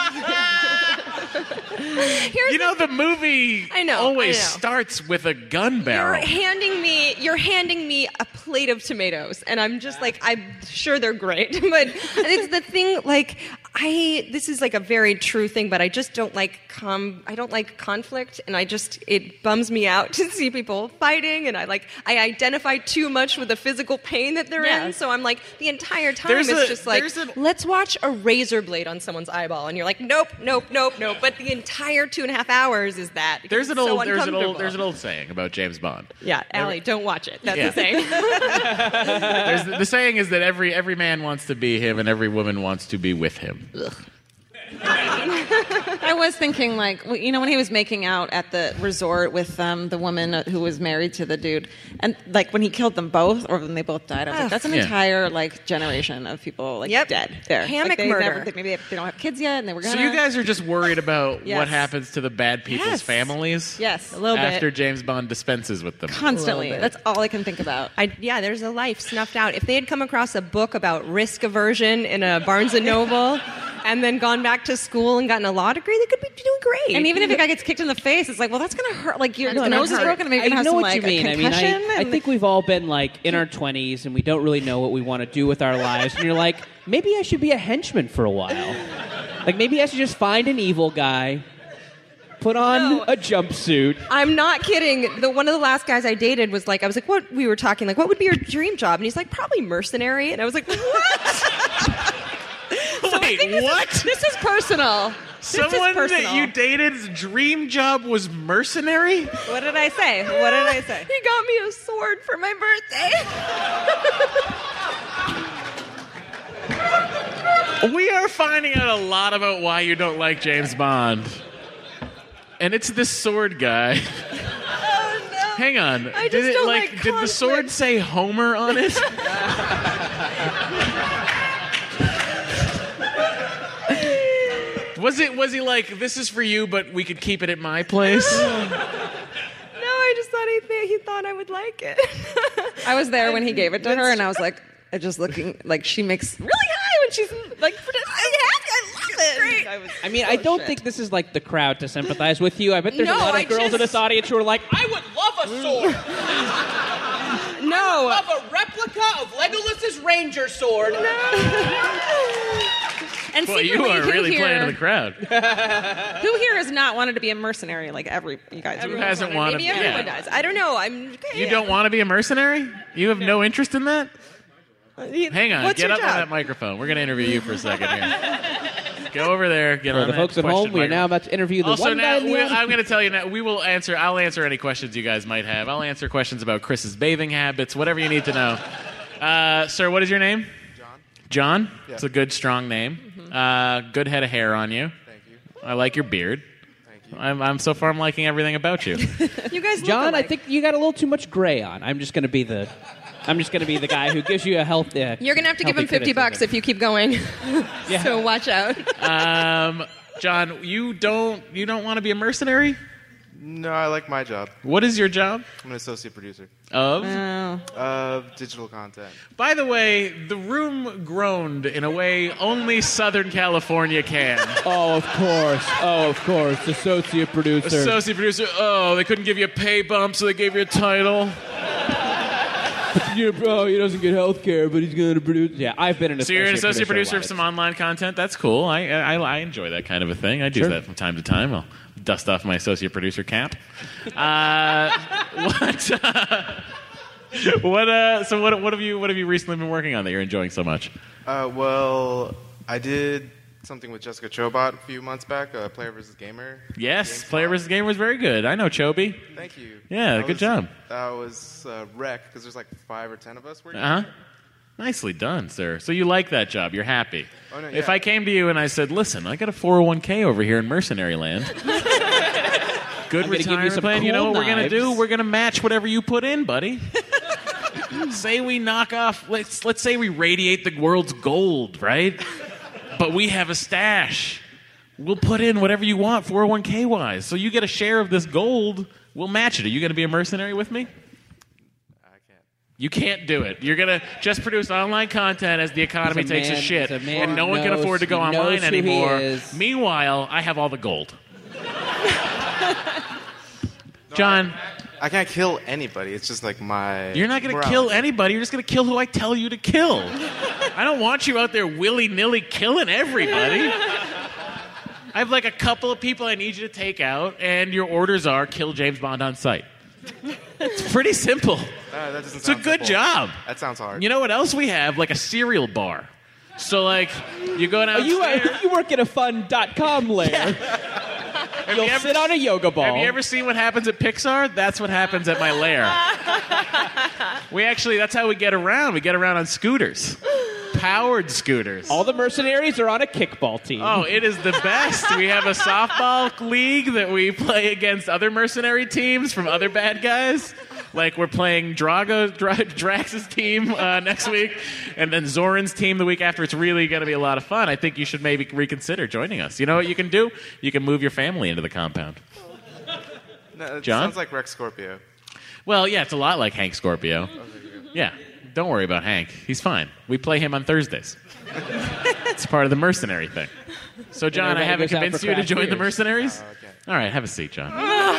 The movie always starts with a gun barrel. You're handing me a plate of tomatoes. And I'm just I'm sure they're great. But it's the thing, this is like a very true thing, but I just don't like I don't like conflict, and it bums me out to see people fighting, and I identify too much with the physical pain that they're in. So I'm like, the entire time let's watch a razor blade on someone's eyeball, and you're like, nope. But the entire 2.5 hours is that. There's an old saying about James Bond. Yeah, Allie, don't watch it. That's the saying. The saying is that every man wants to be him, and every woman wants to be with him. Ugh. I was thinking, like, when he was making out at the resort with the woman who was married to the dude, and like when he killed them both, or when they both died, I was like, that's an entire generation of people dead there. Hammock murder. Maybe they don't have kids yet, and they were gonna. So you guys are just worried about what happens to the bad people's families? Yes, a little bit. After James Bond dispenses with them. Constantly. That's all I can think about. There's a life snuffed out. If they had come across a book about risk aversion in a Barnes & Noble and then gone back to school and gotten a law degree, they could be doing great. And even if a guy gets kicked in the face, it's like, well, that's going to hurt. Like, your nose is broken, maybe you're going to have some, what you mean. a concussion. I think we've all been, in our 20s, and we don't really know what we want to do with our lives. And you're like, maybe I should be a henchman for a while. Maybe I should just find an evil guy, put on a jumpsuit. I'm not kidding. One of the last guys I dated was like, I was like, what would be your dream job? And he's like, probably mercenary. And I was like, what? Wait, what? This is personal. Someone that you dated's dream job was mercenary? What did I say? He got me a sword for my birthday. We are finding out a lot about why you don't like James Bond. And it's this sword guy. Oh, no. Hang on. Did the sword say Homer on it? Was he like, this is for you, but we could keep it at my place? No, I just thought he thought I would like it. I was there when he gave it to her, and I was like, just looking like she makes really high when she's like, I love it. Great. I don't think this is the crowd to sympathize with you. I bet there's a lot of girls in this audience who are like, I would love a sword. No. I would love a replica of Legolas's ranger sword. No. And well, you are really playing to the crowd. Who here has not wanted to be a mercenary like you guys? Who hasn't wanted? Maybe everyone does. I don't know. You don't want to be a mercenary? You have no interest in that? Hang on. Get up on that microphone. We're going to interview you for a second here. Go over there. Get on the folks at home, we are now about to interview the one guy in the audience. I'm going to tell you now, I'll answer any questions you guys might have. I'll answer questions about Chris's bathing habits, whatever you need to know. Sir, what is your name? John? Yeah. It's a good, strong name. Good head of hair on you. Thank you. I like your beard. Thank you. I'm so far I'm liking everything about you. You guys look John, alike. I think you got a little too much gray on. I'm just going to be the guy who gives you a healthy. You're going to have to give him $50 if you keep going. Yeah. So watch out. John, you don't want to be a mercenary? No, I like my job. What is your job? I'm an associate producer of digital content. By the way, the room groaned in a way only Southern California can. Oh, of course. Associate producer. Oh, they couldn't give you a pay bump, so they gave you a title. He doesn't get health care, but he's going to produce. Yeah, I've been an associate producer. So you're an associate producer of some online content? That's cool. I enjoy that kind of a thing. I do that from time to time. I'll dust off my associate producer cap. What have you recently been working on that you're enjoying so much? Well, I did something with Jessica Chobot a few months back, Player vs. Gamer. Yes, Player vs. Gamer was very good. I know Chobi. Thank you. Yeah, good job. That was rec, because there's 5 or 10 of us working. Nicely done, sir. So you like that job. You're happy. Oh, no, yeah. If I came to you and I said, listen, I got a 401k over here in Mercenary Land. Good retirement plan. Cool, you know what we're going to do? We're going to match whatever you put in, buddy. Say we knock off, let's say we radiate the world's gold, right? But we have a stash. We'll put in whatever you want 401k wise. So you get a share of this gold. We'll match it. Are you going to be a mercenary with me? You can't do it. You're going to just produce online content as the economy takes a shit, and no one can afford to go online anymore. Meanwhile, I have all the gold. John, I can't kill anybody. It's just like my. You're not going to morality. kill anybody. You're just going to kill who I tell you to kill. I don't want you out there willy-nilly killing everybody. I have like a couple of people I need you to take out, and your orders are kill James Bond on sight. It's pretty simple. That doesn't It's a sound good simple. job. That sounds hard. You know what else we have? Like a cereal bar. So like, you go downstairs. You work at a fun.com lair. You'll sit on a yoga ball. Have you ever seen what happens at Pixar? That's what happens at my lair. That's how we get around. We get around on scooters. Powered scooters. All the mercenaries are on a kickball team. Oh, it is the best. We have a softball league that we play against other mercenary teams from other bad guys. Like we're playing Drax's team next week, and then Zoran's team the week after. It's really going to be a lot of fun. I think you should maybe reconsider joining us. You know what you can do? You can move your family into the compound. No, it John? sounds like Rex Scorpio. Well, yeah, it's a lot like Hank Scorpio. Yeah, don't worry about Hank. He's fine. We play him on Thursdays. It's part of the mercenary thing. So, John, I everybody haven't goes out convinced for you to craft join the beers. mercenaries? Okay. All right, have a seat, John.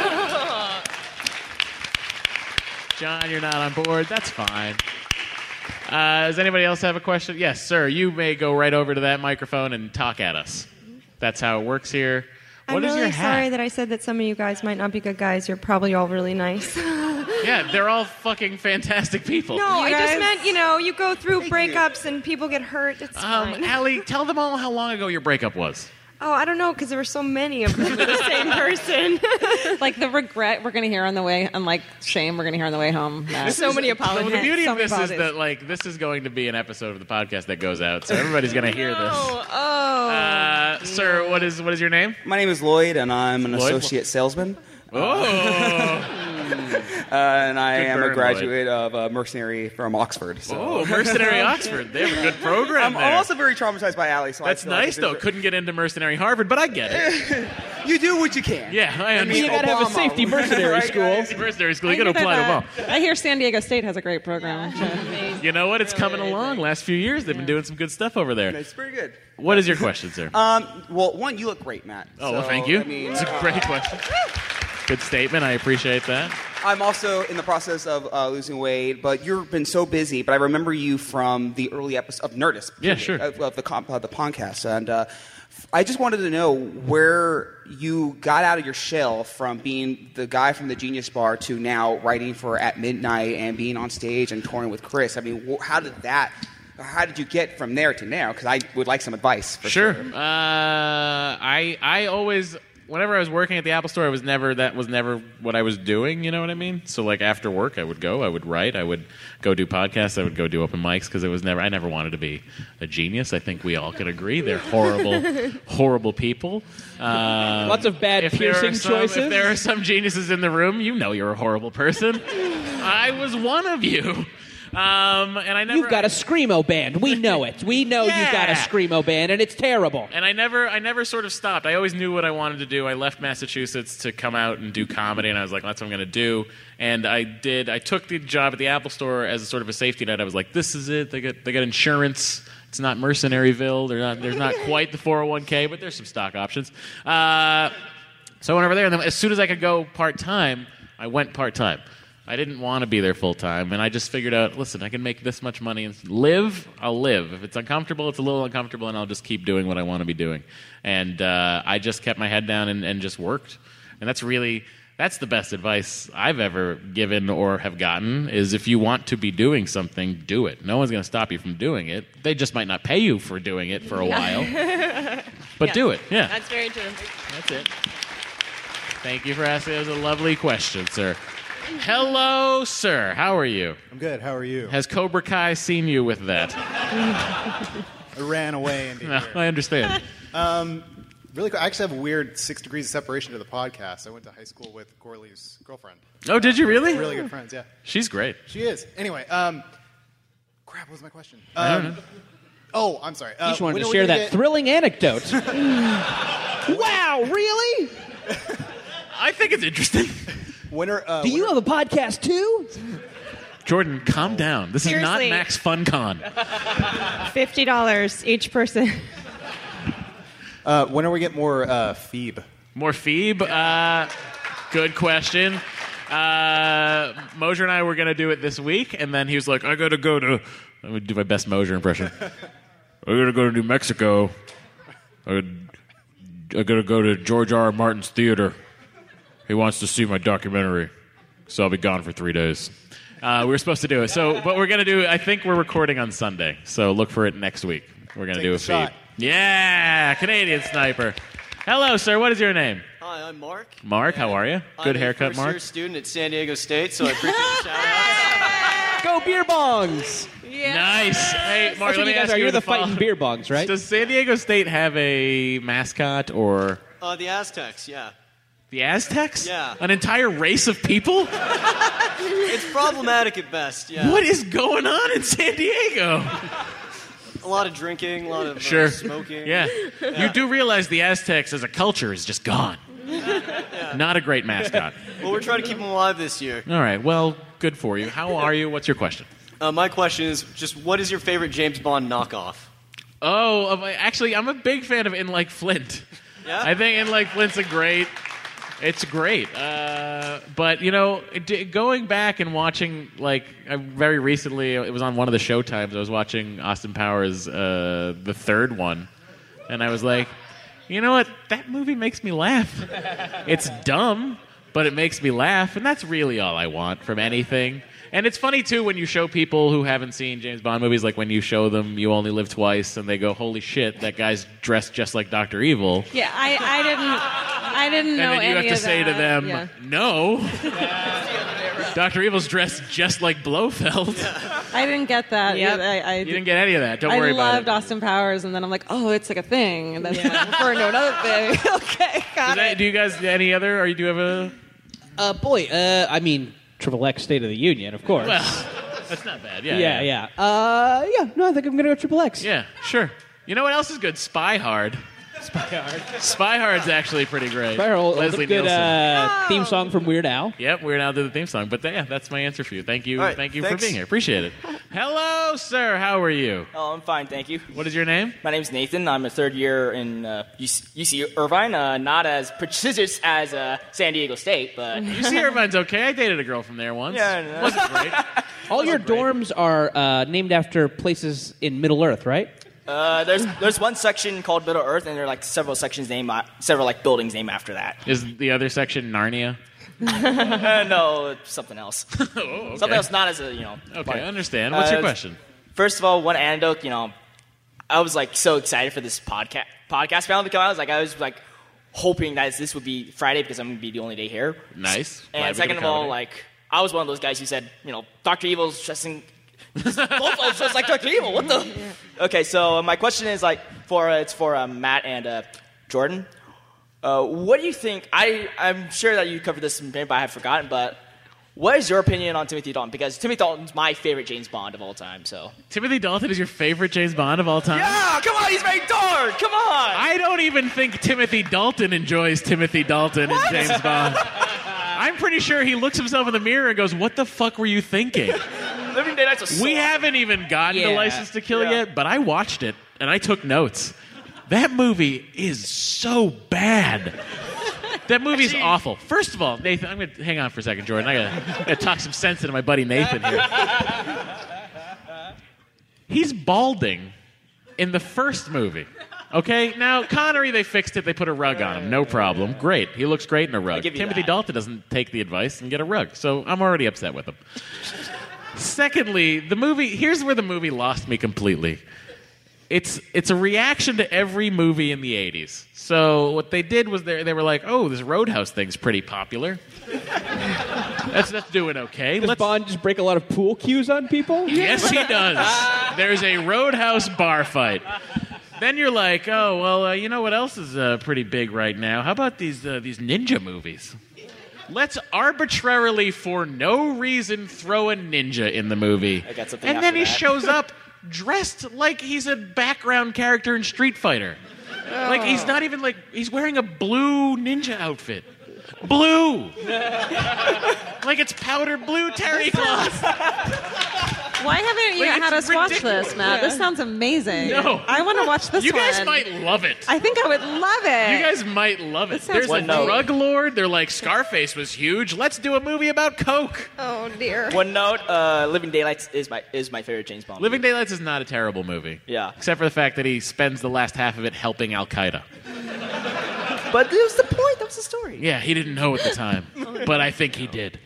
John, you're not on board. That's fine. Does anybody else have a question? Yes, sir. You may go right over to that microphone and talk at us. That's how it works here. I'm What is really your hat? sorry that I said that some of you guys might not be good guys. You're probably all really nice. Yeah, they're all fucking fantastic people. No, I just meant, you go through breakups and people get hurt. It's fine. Allie, tell them all how long ago your breakup was. Oh, I don't know, because there were so many of them with the same person. Like the regret we're going to hear on the way, and like shame we're going to hear on the way home. So many apologies. The beauty So of many this apologies. is that this is going to be an episode of the podcast that goes out, so everybody's going to hear this. Oh. Sir, what is your name? My name is Lloyd, and I'm an Lloyd? associate salesman. Oh, And I Good am burn, a graduate of mercenary from Oxford. So. Mercenary Oxford. They have a good program I'm there. also very traumatized by Allie. So That's nice, though. Couldn't get into Mercenary Harvard, but I get it. You do what you can. Yeah, I understand. You got to have a safety mercenary Right, school. guys? Mercenary school, you got to apply to them all. I hear San Diego State has a great program. You know what? It's coming along. Last few years, they've been doing some good stuff over there. It's pretty good. What is your question, sir? Well, one, you look great, Matt. Oh, well, thank you. I mean, It's a great question. Good statement. I appreciate that. I'm also in the process of losing weight, but you've been so busy. But I remember you from the early episode of Nerdist. Yeah, sure. Of the podcast. And I just wanted to know where you got out of your shell from being the guy from the Genius Bar to now writing for At Midnight and being on stage and touring with Chris. I mean, how did you get from there to now? Because I would like some advice. For sure. I always, whenever I was working at the Apple Store, that was never what I was doing. You know what I mean? So like after work, I would write, I would go do podcasts, I would go do open mics because I never wanted to be a genius. I think we all can agree they're horrible, horrible people. Lots of bad piercing choices. If there are some geniuses in the room, you know you're a horrible person. I was one of you. And I never. You've got a screamo band. We know it. We know you've got a screamo band, and it's terrible. And I never sort of stopped. I always knew what I wanted to do. I left Massachusetts to come out and do comedy, and I was like, that's what I'm going to do. And I did. I took the job at the Apple Store as a sort of a safety net. I was like, this is it. They got insurance. It's not Mercenaryville. There's not quite the 401k, but there's some stock options. So I went over there, and then as soon as I could go part-time, I went part-time. I didn't want to be there full-time, and I just figured out, listen, I can make this much money and live, I'll live. If it's uncomfortable, it's a little uncomfortable, and I'll just keep doing what I want to be doing. And I just kept my head down and just worked. And that's the best advice I've ever given or have gotten, is if you want to be doing something, do it. No one's going to stop you from doing it. They just might not pay you for doing it for a while. But do it, yeah. That's very true. That's it. Thank you for asking. That was a lovely question, sir. Hello, sir. How are you? I'm good. How are you? Has Cobra Kai seen you with that? I ran away into No, here. I understand. Really quick, I actually have a weird 6 degrees of separation to the podcast. I went to high school with Gorley's girlfriend. Oh, did you really? Really good friends, yeah. She's great. She is. Anyway, crap, what was my question? I don't know. Oh, I'm sorry. You just wanted when to are we share gonna that get- thrilling anecdote. Wow, really? I think it's interesting. When are, Do you have a podcast too? Jordan, calm down. This is Seriously. not Max FunCon. $50 each person. when are we get more Phoebe? More Phoebe? Good question. Mosier and I were going to do it this week, and then he was like, I got to go to... Let me do my best Mosier impression. I got to go to New Mexico. I got to go to George R. R. Martin's theater. He wants to see my documentary, so I'll be gone for 3 days. We were supposed to do it. So, but we're going to do... I think we're recording on Sunday, so look for it next week. We're going to do a feed. Shot. Yeah, Canadian Sniper. Hello, sir. What is your name? Hi, I'm Mark. Mark, how are you? Good haircut, I'm a Mark. first-year student at San Diego State, so I appreciate the shout-out. Go beer bongs! Nice. Hey, Mark, That's what let me you guys ask are. you You're the follow- fighting beer bongs, right? Does San Diego State have a mascot or... The Aztecs, yeah. The Aztecs? Yeah. An entire race of people? It's problematic at best, yeah. What is going on in San Diego? A lot of drinking, a lot of Sure. smoking. Yeah. You do realize the Aztecs as a culture is just gone. Not a great mascot. Well, we're trying to keep them alive this year. All right. Well, good for you. How are you? What's your question? My question is just, what is your favorite James Bond knockoff? Oh, actually, I'm a big fan of In Like Flint. Yeah? I think In Like Flint's it's great. But, you know, going back and watching, like, very recently, it was on one of the Showtimes, I was watching Austin Powers, the third one, and I was like, you know what? That movie makes me laugh. It's dumb, but it makes me laugh, and that's really all I want from anything. And it's funny, too, when you show people who haven't seen James Bond movies, like when you show them You Only Live Twice, and they go, holy shit, that guy's dressed just like Dr. Evil. Yeah, I didn't know And then you any have to of say to that. them, Yeah. no. Dr. Evil's dressed just like Blofeld. I didn't get that. Yep. You didn't get any of that. Don't worry I about loved it. Austin Powers, and then I'm like, oh, it's like a thing. And that's referring to another thing. Okay, got it. Do you guys, any other, or do you have a... I mean, Triple X State of the Union, of course. Well, that's not bad. Yeah. yeah. No, I think I'm going to go Triple X. Yeah, sure. You know what else is good? Spy Hard. Spy Hard's actually pretty great. Leslie good Nielsen. theme song from Weird Al. Yep, Weird Al did the theme song. But yeah, that's my answer for you. Thank you. All right, Thank you for thanks. being here. Appreciate it. Hello, sir. How are you? Oh, I'm fine, thank you. What is your name? My name's Nathan. I'm a third year in UC Irvine. Not as prestigious as San Diego State, but UC Irvine's okay. I dated a girl from there once. Yeah, I know. Wasn't great. All your dorms are named after places in Middle Earth, right? there's one section called Middle Earth, and there are like several sections several like buildings named after that. Is the other section Narnia? No, something else. Okay. Something else, not as a Okay, part. I understand. What's your question? First of all, one anecdote. I was like so excited for this podcast panel to come out. I was like hoping that this would be Friday because I'm going to be the only day here. Nice. Glad we And could second of all, accommodate. I was one of those guys who said, Dr. Evil's dressing. Both of us like Dr. Evil. What the? Okay, so my question is it's for Matt and Jordan. What do you think? I'm sure that you covered this, but I have forgotten. But what is your opinion on Timothy Dalton? Because Timothy Dalton's my favorite James Bond of all time. So Timothy Dalton is your favorite James Bond of all time? yeah, come on, he's very dark. Come on. I don't even think Timothy Dalton enjoys Timothy Dalton in James Bond. I'm pretty sure he looks himself in the mirror and goes, what the fuck were you thinking? Living Day Night's a We song. haven't even gotten to Yeah. License to Kill yet, but I watched it and I took notes. That movie is so bad. That movie's awful. First of all, Nathan, I'm going to hang on for a second, Jordan. I got to talk some sense into my buddy Nathan here. He's balding in the first movie. Okay? Now, Connery, they fixed it. They put a rug on him. No problem. Great. He looks great in a rug. give you Timothy that. Dalton doesn't take the advice and get a rug. So I'm already upset with him. Secondly, here's where the movie lost me completely. It's a reaction to every movie in the 80s. So what they did was they were like, oh, this Roadhouse thing's pretty popular. That's doing okay. Does Bond just break a lot of pool cues on people? Yes, he does. There's a Roadhouse bar fight. Then you're like, oh, well, you know what else is pretty big right now? How about these ninja movies? Let's arbitrarily, for no reason, throw a ninja in the movie. I got something And then after he that. shows up dressed like he's a background character in Street Fighter. Like, he's not even he's wearing a blue ninja outfit. Blue! Like it's powder blue terry cloth. Why haven't you Like, had it's us watch ridiculous. this, Matt? Yeah. This sounds amazing. No. I want to watch this You one. guys might love it. I think I would love it. You guys might love it. This sounds There's a great. drug lord. They're like, Scarface was huge. Let's do a movie about coke. Oh, dear. One note: Living Daylights is my favorite James Bond. Living Daylights is not a terrible movie. Yeah. Except for the fact that he spends the last half of it helping Al Qaeda. But that was the point. That was the story. Yeah, he didn't know at the time, but I think he did.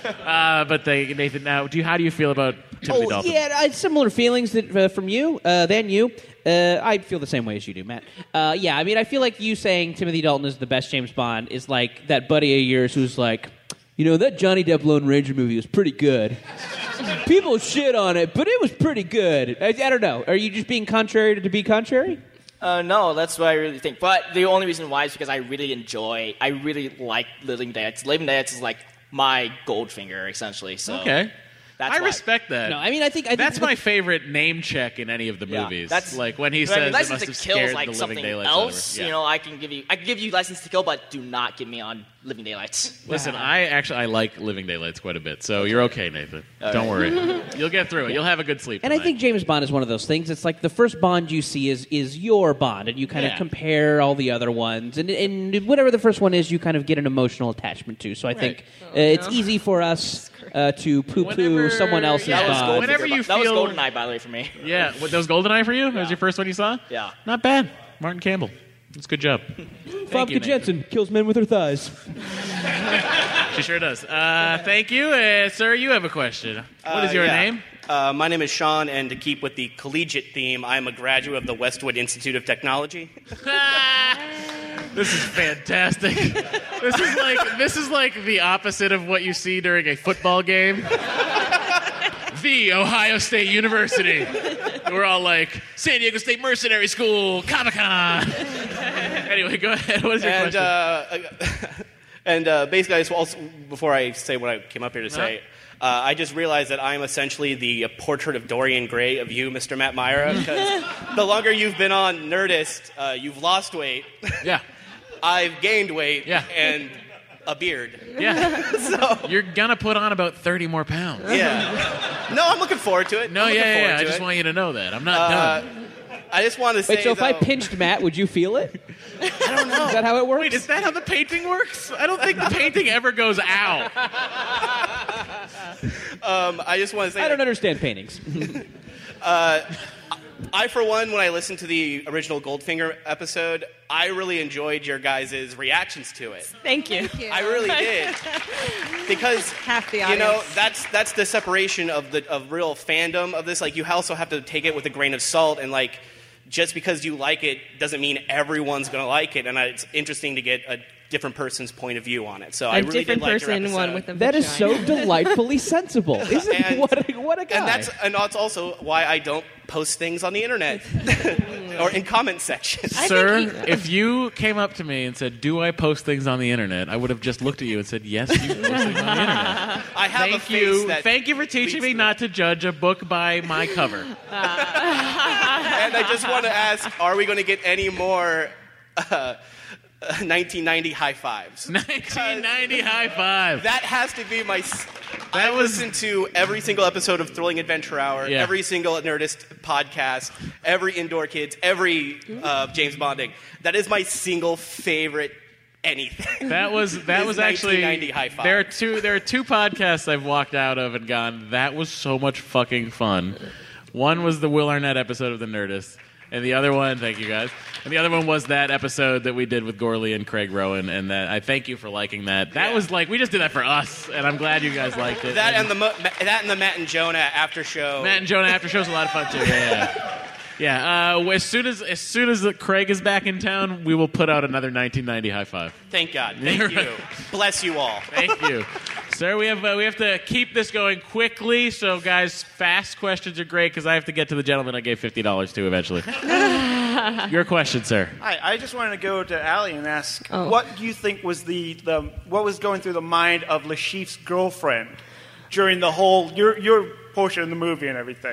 Nathan, now, how do you feel about Timothy Dalton? Yeah, similar feelings from you than you. I feel the same way as you do, Matt. Yeah, I mean, I feel like you saying Timothy Dalton is the best James Bond is like that buddy of yours who's like, that Johnny Depp Lone Ranger movie was pretty good. People shit on it, but it was pretty good. I don't know. Are you just being contrary to be contrary? No, that's what I really think. But the only reason why is because I really like Living Daylights. Living Daylights is like my Goldfinger, essentially. So Okay. that's I why. respect that. No, I mean, I think that's my favorite name check in any of the Yeah, movies. that's like when he But I mean, says it License must to have Kill is scared like the something living daylights else. out of her. I can give you License to Kill, but do not get me on Living Daylights. Listen, I like Living Daylights quite a bit, so you're okay, Nathan. All Don't right. worry. You'll get through it. You'll have a good sleep And I tonight. think James Bond is one of those things. It's like the first Bond you see is your Bond, and you kind of Yeah. compare all the other ones, and whatever the first one is, you kind of get an emotional attachment to. So I think it's easy for us to poo-poo someone else's That was Bond. Whenever you that feel- was GoldenEye, by the way, for me. Yeah, that was GoldenEye for you? That was your first one you saw? Yeah. Not bad. Martin Campbell. That's a good job. Thank you, Famke Jensen kills men with her thighs. She sure does. Thank you. Sir, you have a question. What is your yeah. name? My name is Sean, and to keep with the collegiate theme, I'm a graduate of the Westwood Institute of Technology. This is fantastic. This is like the opposite of what you see during a football game. The Ohio State University. We're all like, San Diego State Mercenary School, Comic-Con. Anyway, go ahead. What is your question? Basically, I just also, before I say what I came up here to say, I just realized that I'm essentially the portrait of Dorian Gray of you, Mr. Matt Myra, because the longer you've been on Nerdist, you've lost weight. Yeah. I've gained weight. Yeah. And a beard. Yeah. You're going to put on about 30 more pounds. Yeah. No, I'm looking forward to it. No, I'm looking forward yeah. I to just it. want you to know that. I'm not done. I just want to say, Wait, so if I though- pinched Matt, would you feel it? I don't know. Is that how it works? Wait, is that how the painting works? I don't think the painting ever goes out. I just want to say, I don't understand paintings. I, for one, when I listened to the original Goldfinger episode, I really enjoyed your guys' reactions to it. Thank you. I really did. Because half the you audience. know, that's the separation of real fandom of this. Like, you also have to take it with a grain of salt, and like, just because you like it doesn't mean everyone's going to like it. And it's interesting to get a different person's point of view on it. So I A really different did like your person, episode. one with a That is so vagina. delightfully sensible. Isn't what a guy. And that's also why I don't post things on the internet or in comment sections. Sir, if you came up to me and said, "Do I post things on the internet?" I would have just looked at you and said, "Yes, you post things on the internet." I have a Thank face you. that Thank you for teaching me not to judge a book by my cover. And I just want to ask, are we going to get any more 1990 high fives? 1990 high five. That has to be my... I listened to every single episode of Thrilling Adventure Hour, Yeah. every single Nerdist podcast, every Indoor Kids, every James Bonding. That is my single favorite anything. That was actually 1990 high five. there are two podcasts I've walked out of and gone, that was so much fucking fun. One was the Will Arnett episode of The Nerdist, and the other one, thank you guys, and the other one was that episode that we did with Gorley and Craig Rowan, and that I thank you for liking that. That was like, we just did that for us, and I'm glad you guys liked it. That and the Matt and Jonah after show. Matt and Jonah after show's a lot of fun too. Yeah. As soon as Craig is back in town, we will put out another 1990 high five. Thank God. Thank you. Bless you all. Thank you, sir. We have to keep this going quickly. So, guys, fast questions are great because I have to get to the gentleman I gave $50 to eventually. Your question, sir. Hi, I just wanted to go to Allie and ask, what do you think was what was going through the mind of Lashif's girlfriend during the whole your portion of the movie and everything? Like,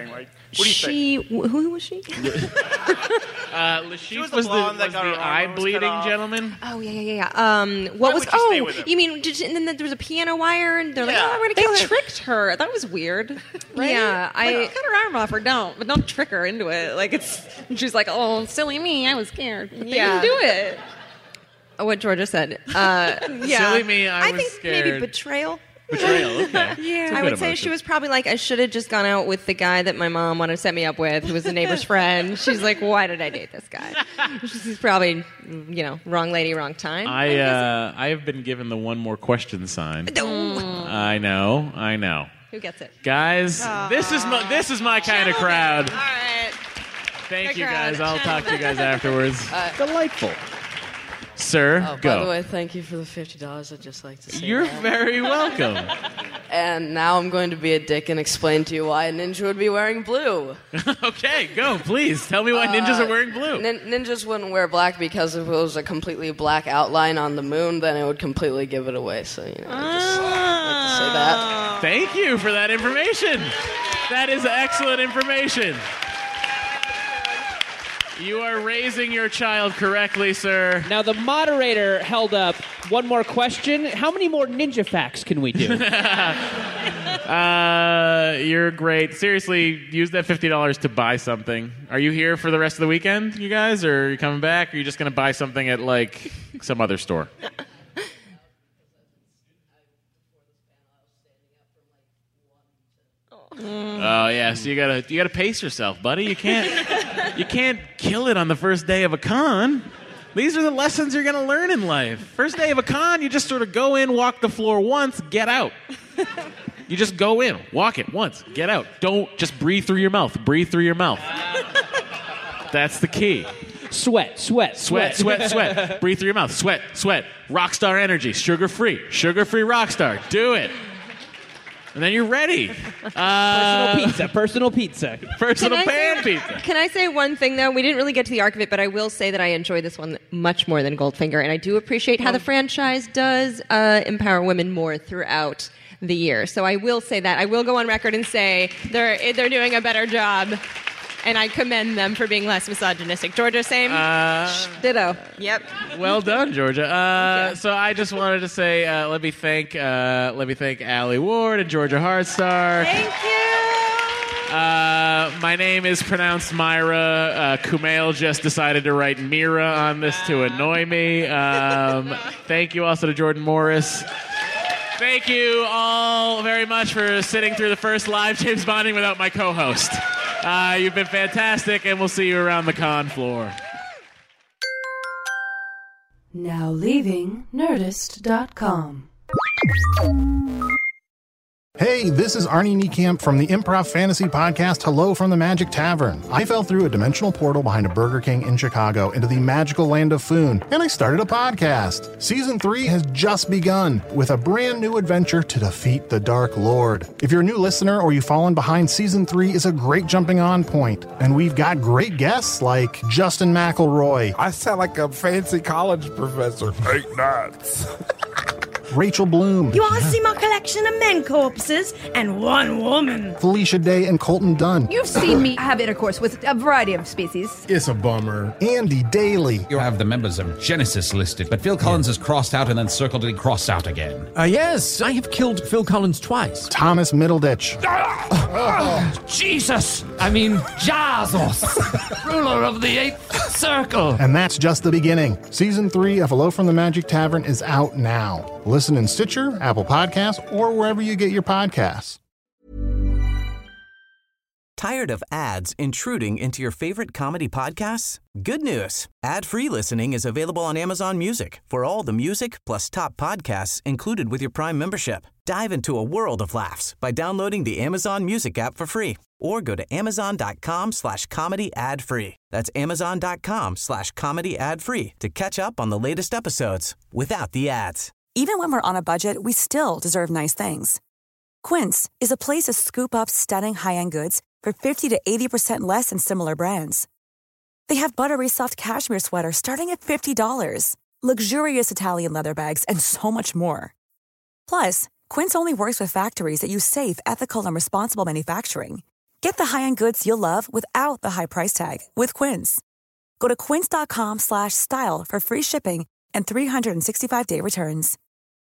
What do you think? Who was she? Lashif was the was blonde that got her arm eye almost cut bleeding off. gentleman. Oh yeah. What was? would you stay Oh, with him? you mean? And then there was a piano wire, and they're like, Yeah. "Oh, we're gonna They kill her." tricked her. That was weird. Right? Yeah, Like, cut her arm off or don't, but don't trick her into it. Like it's, and she's like, "Oh, silly me, I was scared." But they Yeah. didn't do it. What Georgia said. Silly me, I was think scared. maybe betrayal. Betrayal. Okay. Yeah, It's a I good would say emotion. she was probably like, I should have just gone out with the guy that my mom wanted to set me up with, who was the neighbor's friend. She's like, why did I date this guy? She's probably, wrong lady, wrong time. I have been given the one more question sign. I know. Who gets it? Guys, this is my kind of crowd. All right. Thank Good you crowd. guys. I'll talk to you guys afterwards. Delightful. Sir, By go. the way, thank you for the $50. I'd just like to say You're that. very welcome. And now I'm going to be a dick and explain to you why a ninja would be wearing blue. Okay, go, please. Tell me why ninjas are wearing blue. Ninjas wouldn't wear black because if it was a completely black outline on the moon, then it would completely give it away. So, I just like to say that. Thank you for that information. That is excellent information. You are raising your child correctly, sir. Now, the moderator held up one more question. How many more ninja facts can we do? You're great. Seriously, use that $50 to buy something. Are you here for the rest of the weekend, you guys? Or are you coming back? Or are you just going to buy something at, like, some other store? Oh yeah, so you gotta pace yourself, buddy. You can't kill it on the first day of a con. These are the lessons you're gonna learn in life. First day of a con, you just sort of go in, walk the floor once, get out. You just go in, walk it once, get out. Don't just breathe through your mouth. Breathe through your mouth. That's the key. Sweat. Breathe through your mouth. Sweat. Rockstar energy. Sugar-free Rockstar. Do it. And then you're ready. Personal pizza. Personal pan pizza. Can I say one thing, though? We didn't really get to the arc of it, but I will say that I enjoy this one much more than Goldfinger, and I do appreciate how the franchise does empower women more throughout the year. So I will say that. I will go on record and say they're doing a better job, and I commend them for being less misogynistic. Georgia, same? Ditto. Yep. Well done, Georgia. So I just wanted to say, let me thank Allie Ward and Georgia Hardstar. Thank you. My name is pronounced Myra. Kumail just decided to write Mira on this to annoy me. Thank you also to Jordan Morris. Thank you all very much for sitting through the first live James Bonding without my co-host. You've been fantastic, and we'll see you around the con floor. Now leaving Nerdist.com. Hey, this is Arnie Niekamp from the Improv Fantasy Podcast Hello from the Magic Tavern. I fell through a dimensional portal behind a Burger King in Chicago into the magical land of Foon, and I started a podcast. Season 3 has just begun with a brand new adventure to defeat the Dark Lord. If you're a new listener or you've fallen behind, Season 3 is a great jumping on point, and we've got great guests like Justin McElroy. I sound like a fancy college professor. Take nuts. Rachel Bloom. You want to see my collection of men corpses and one woman? Felicia Day and Colton Dunn. You've seen me have intercourse with a variety of species. It's a bummer. Andy Daly. You have the members of Genesis listed, but Phil Collins is crossed out and then circled and crossed out again. Yes, I have killed Phil Collins twice. Thomas Middleditch. Jesus! I mean, Jesus! Ruler of the Eighth Circle! And that's just the beginning. Season 3 of Hello from the Magic Tavern is out now. Listen in Stitcher, Apple Podcasts, or wherever you get your podcasts. Tired of ads intruding into your favorite comedy podcasts? Good news. Ad-free listening is available on Amazon Music for all the music plus top podcasts included with your Prime membership. Dive into a world of laughs by downloading the Amazon Music app for free or go to amazon.com/comedy ad-free. That's amazon.com/comedy ad-free to catch up on the latest episodes without the ads. Even when we're on a budget, we still deserve nice things. Quince is a place to scoop up stunning high-end goods for 50 to 80% less than similar brands. They have buttery soft cashmere sweaters starting at $50, luxurious Italian leather bags, and so much more. Plus, Quince only works with factories that use safe, ethical, and responsible manufacturing. Get the high-end goods you'll love without the high price tag with Quince. Go to quince.com/style for free shipping and 365-day returns.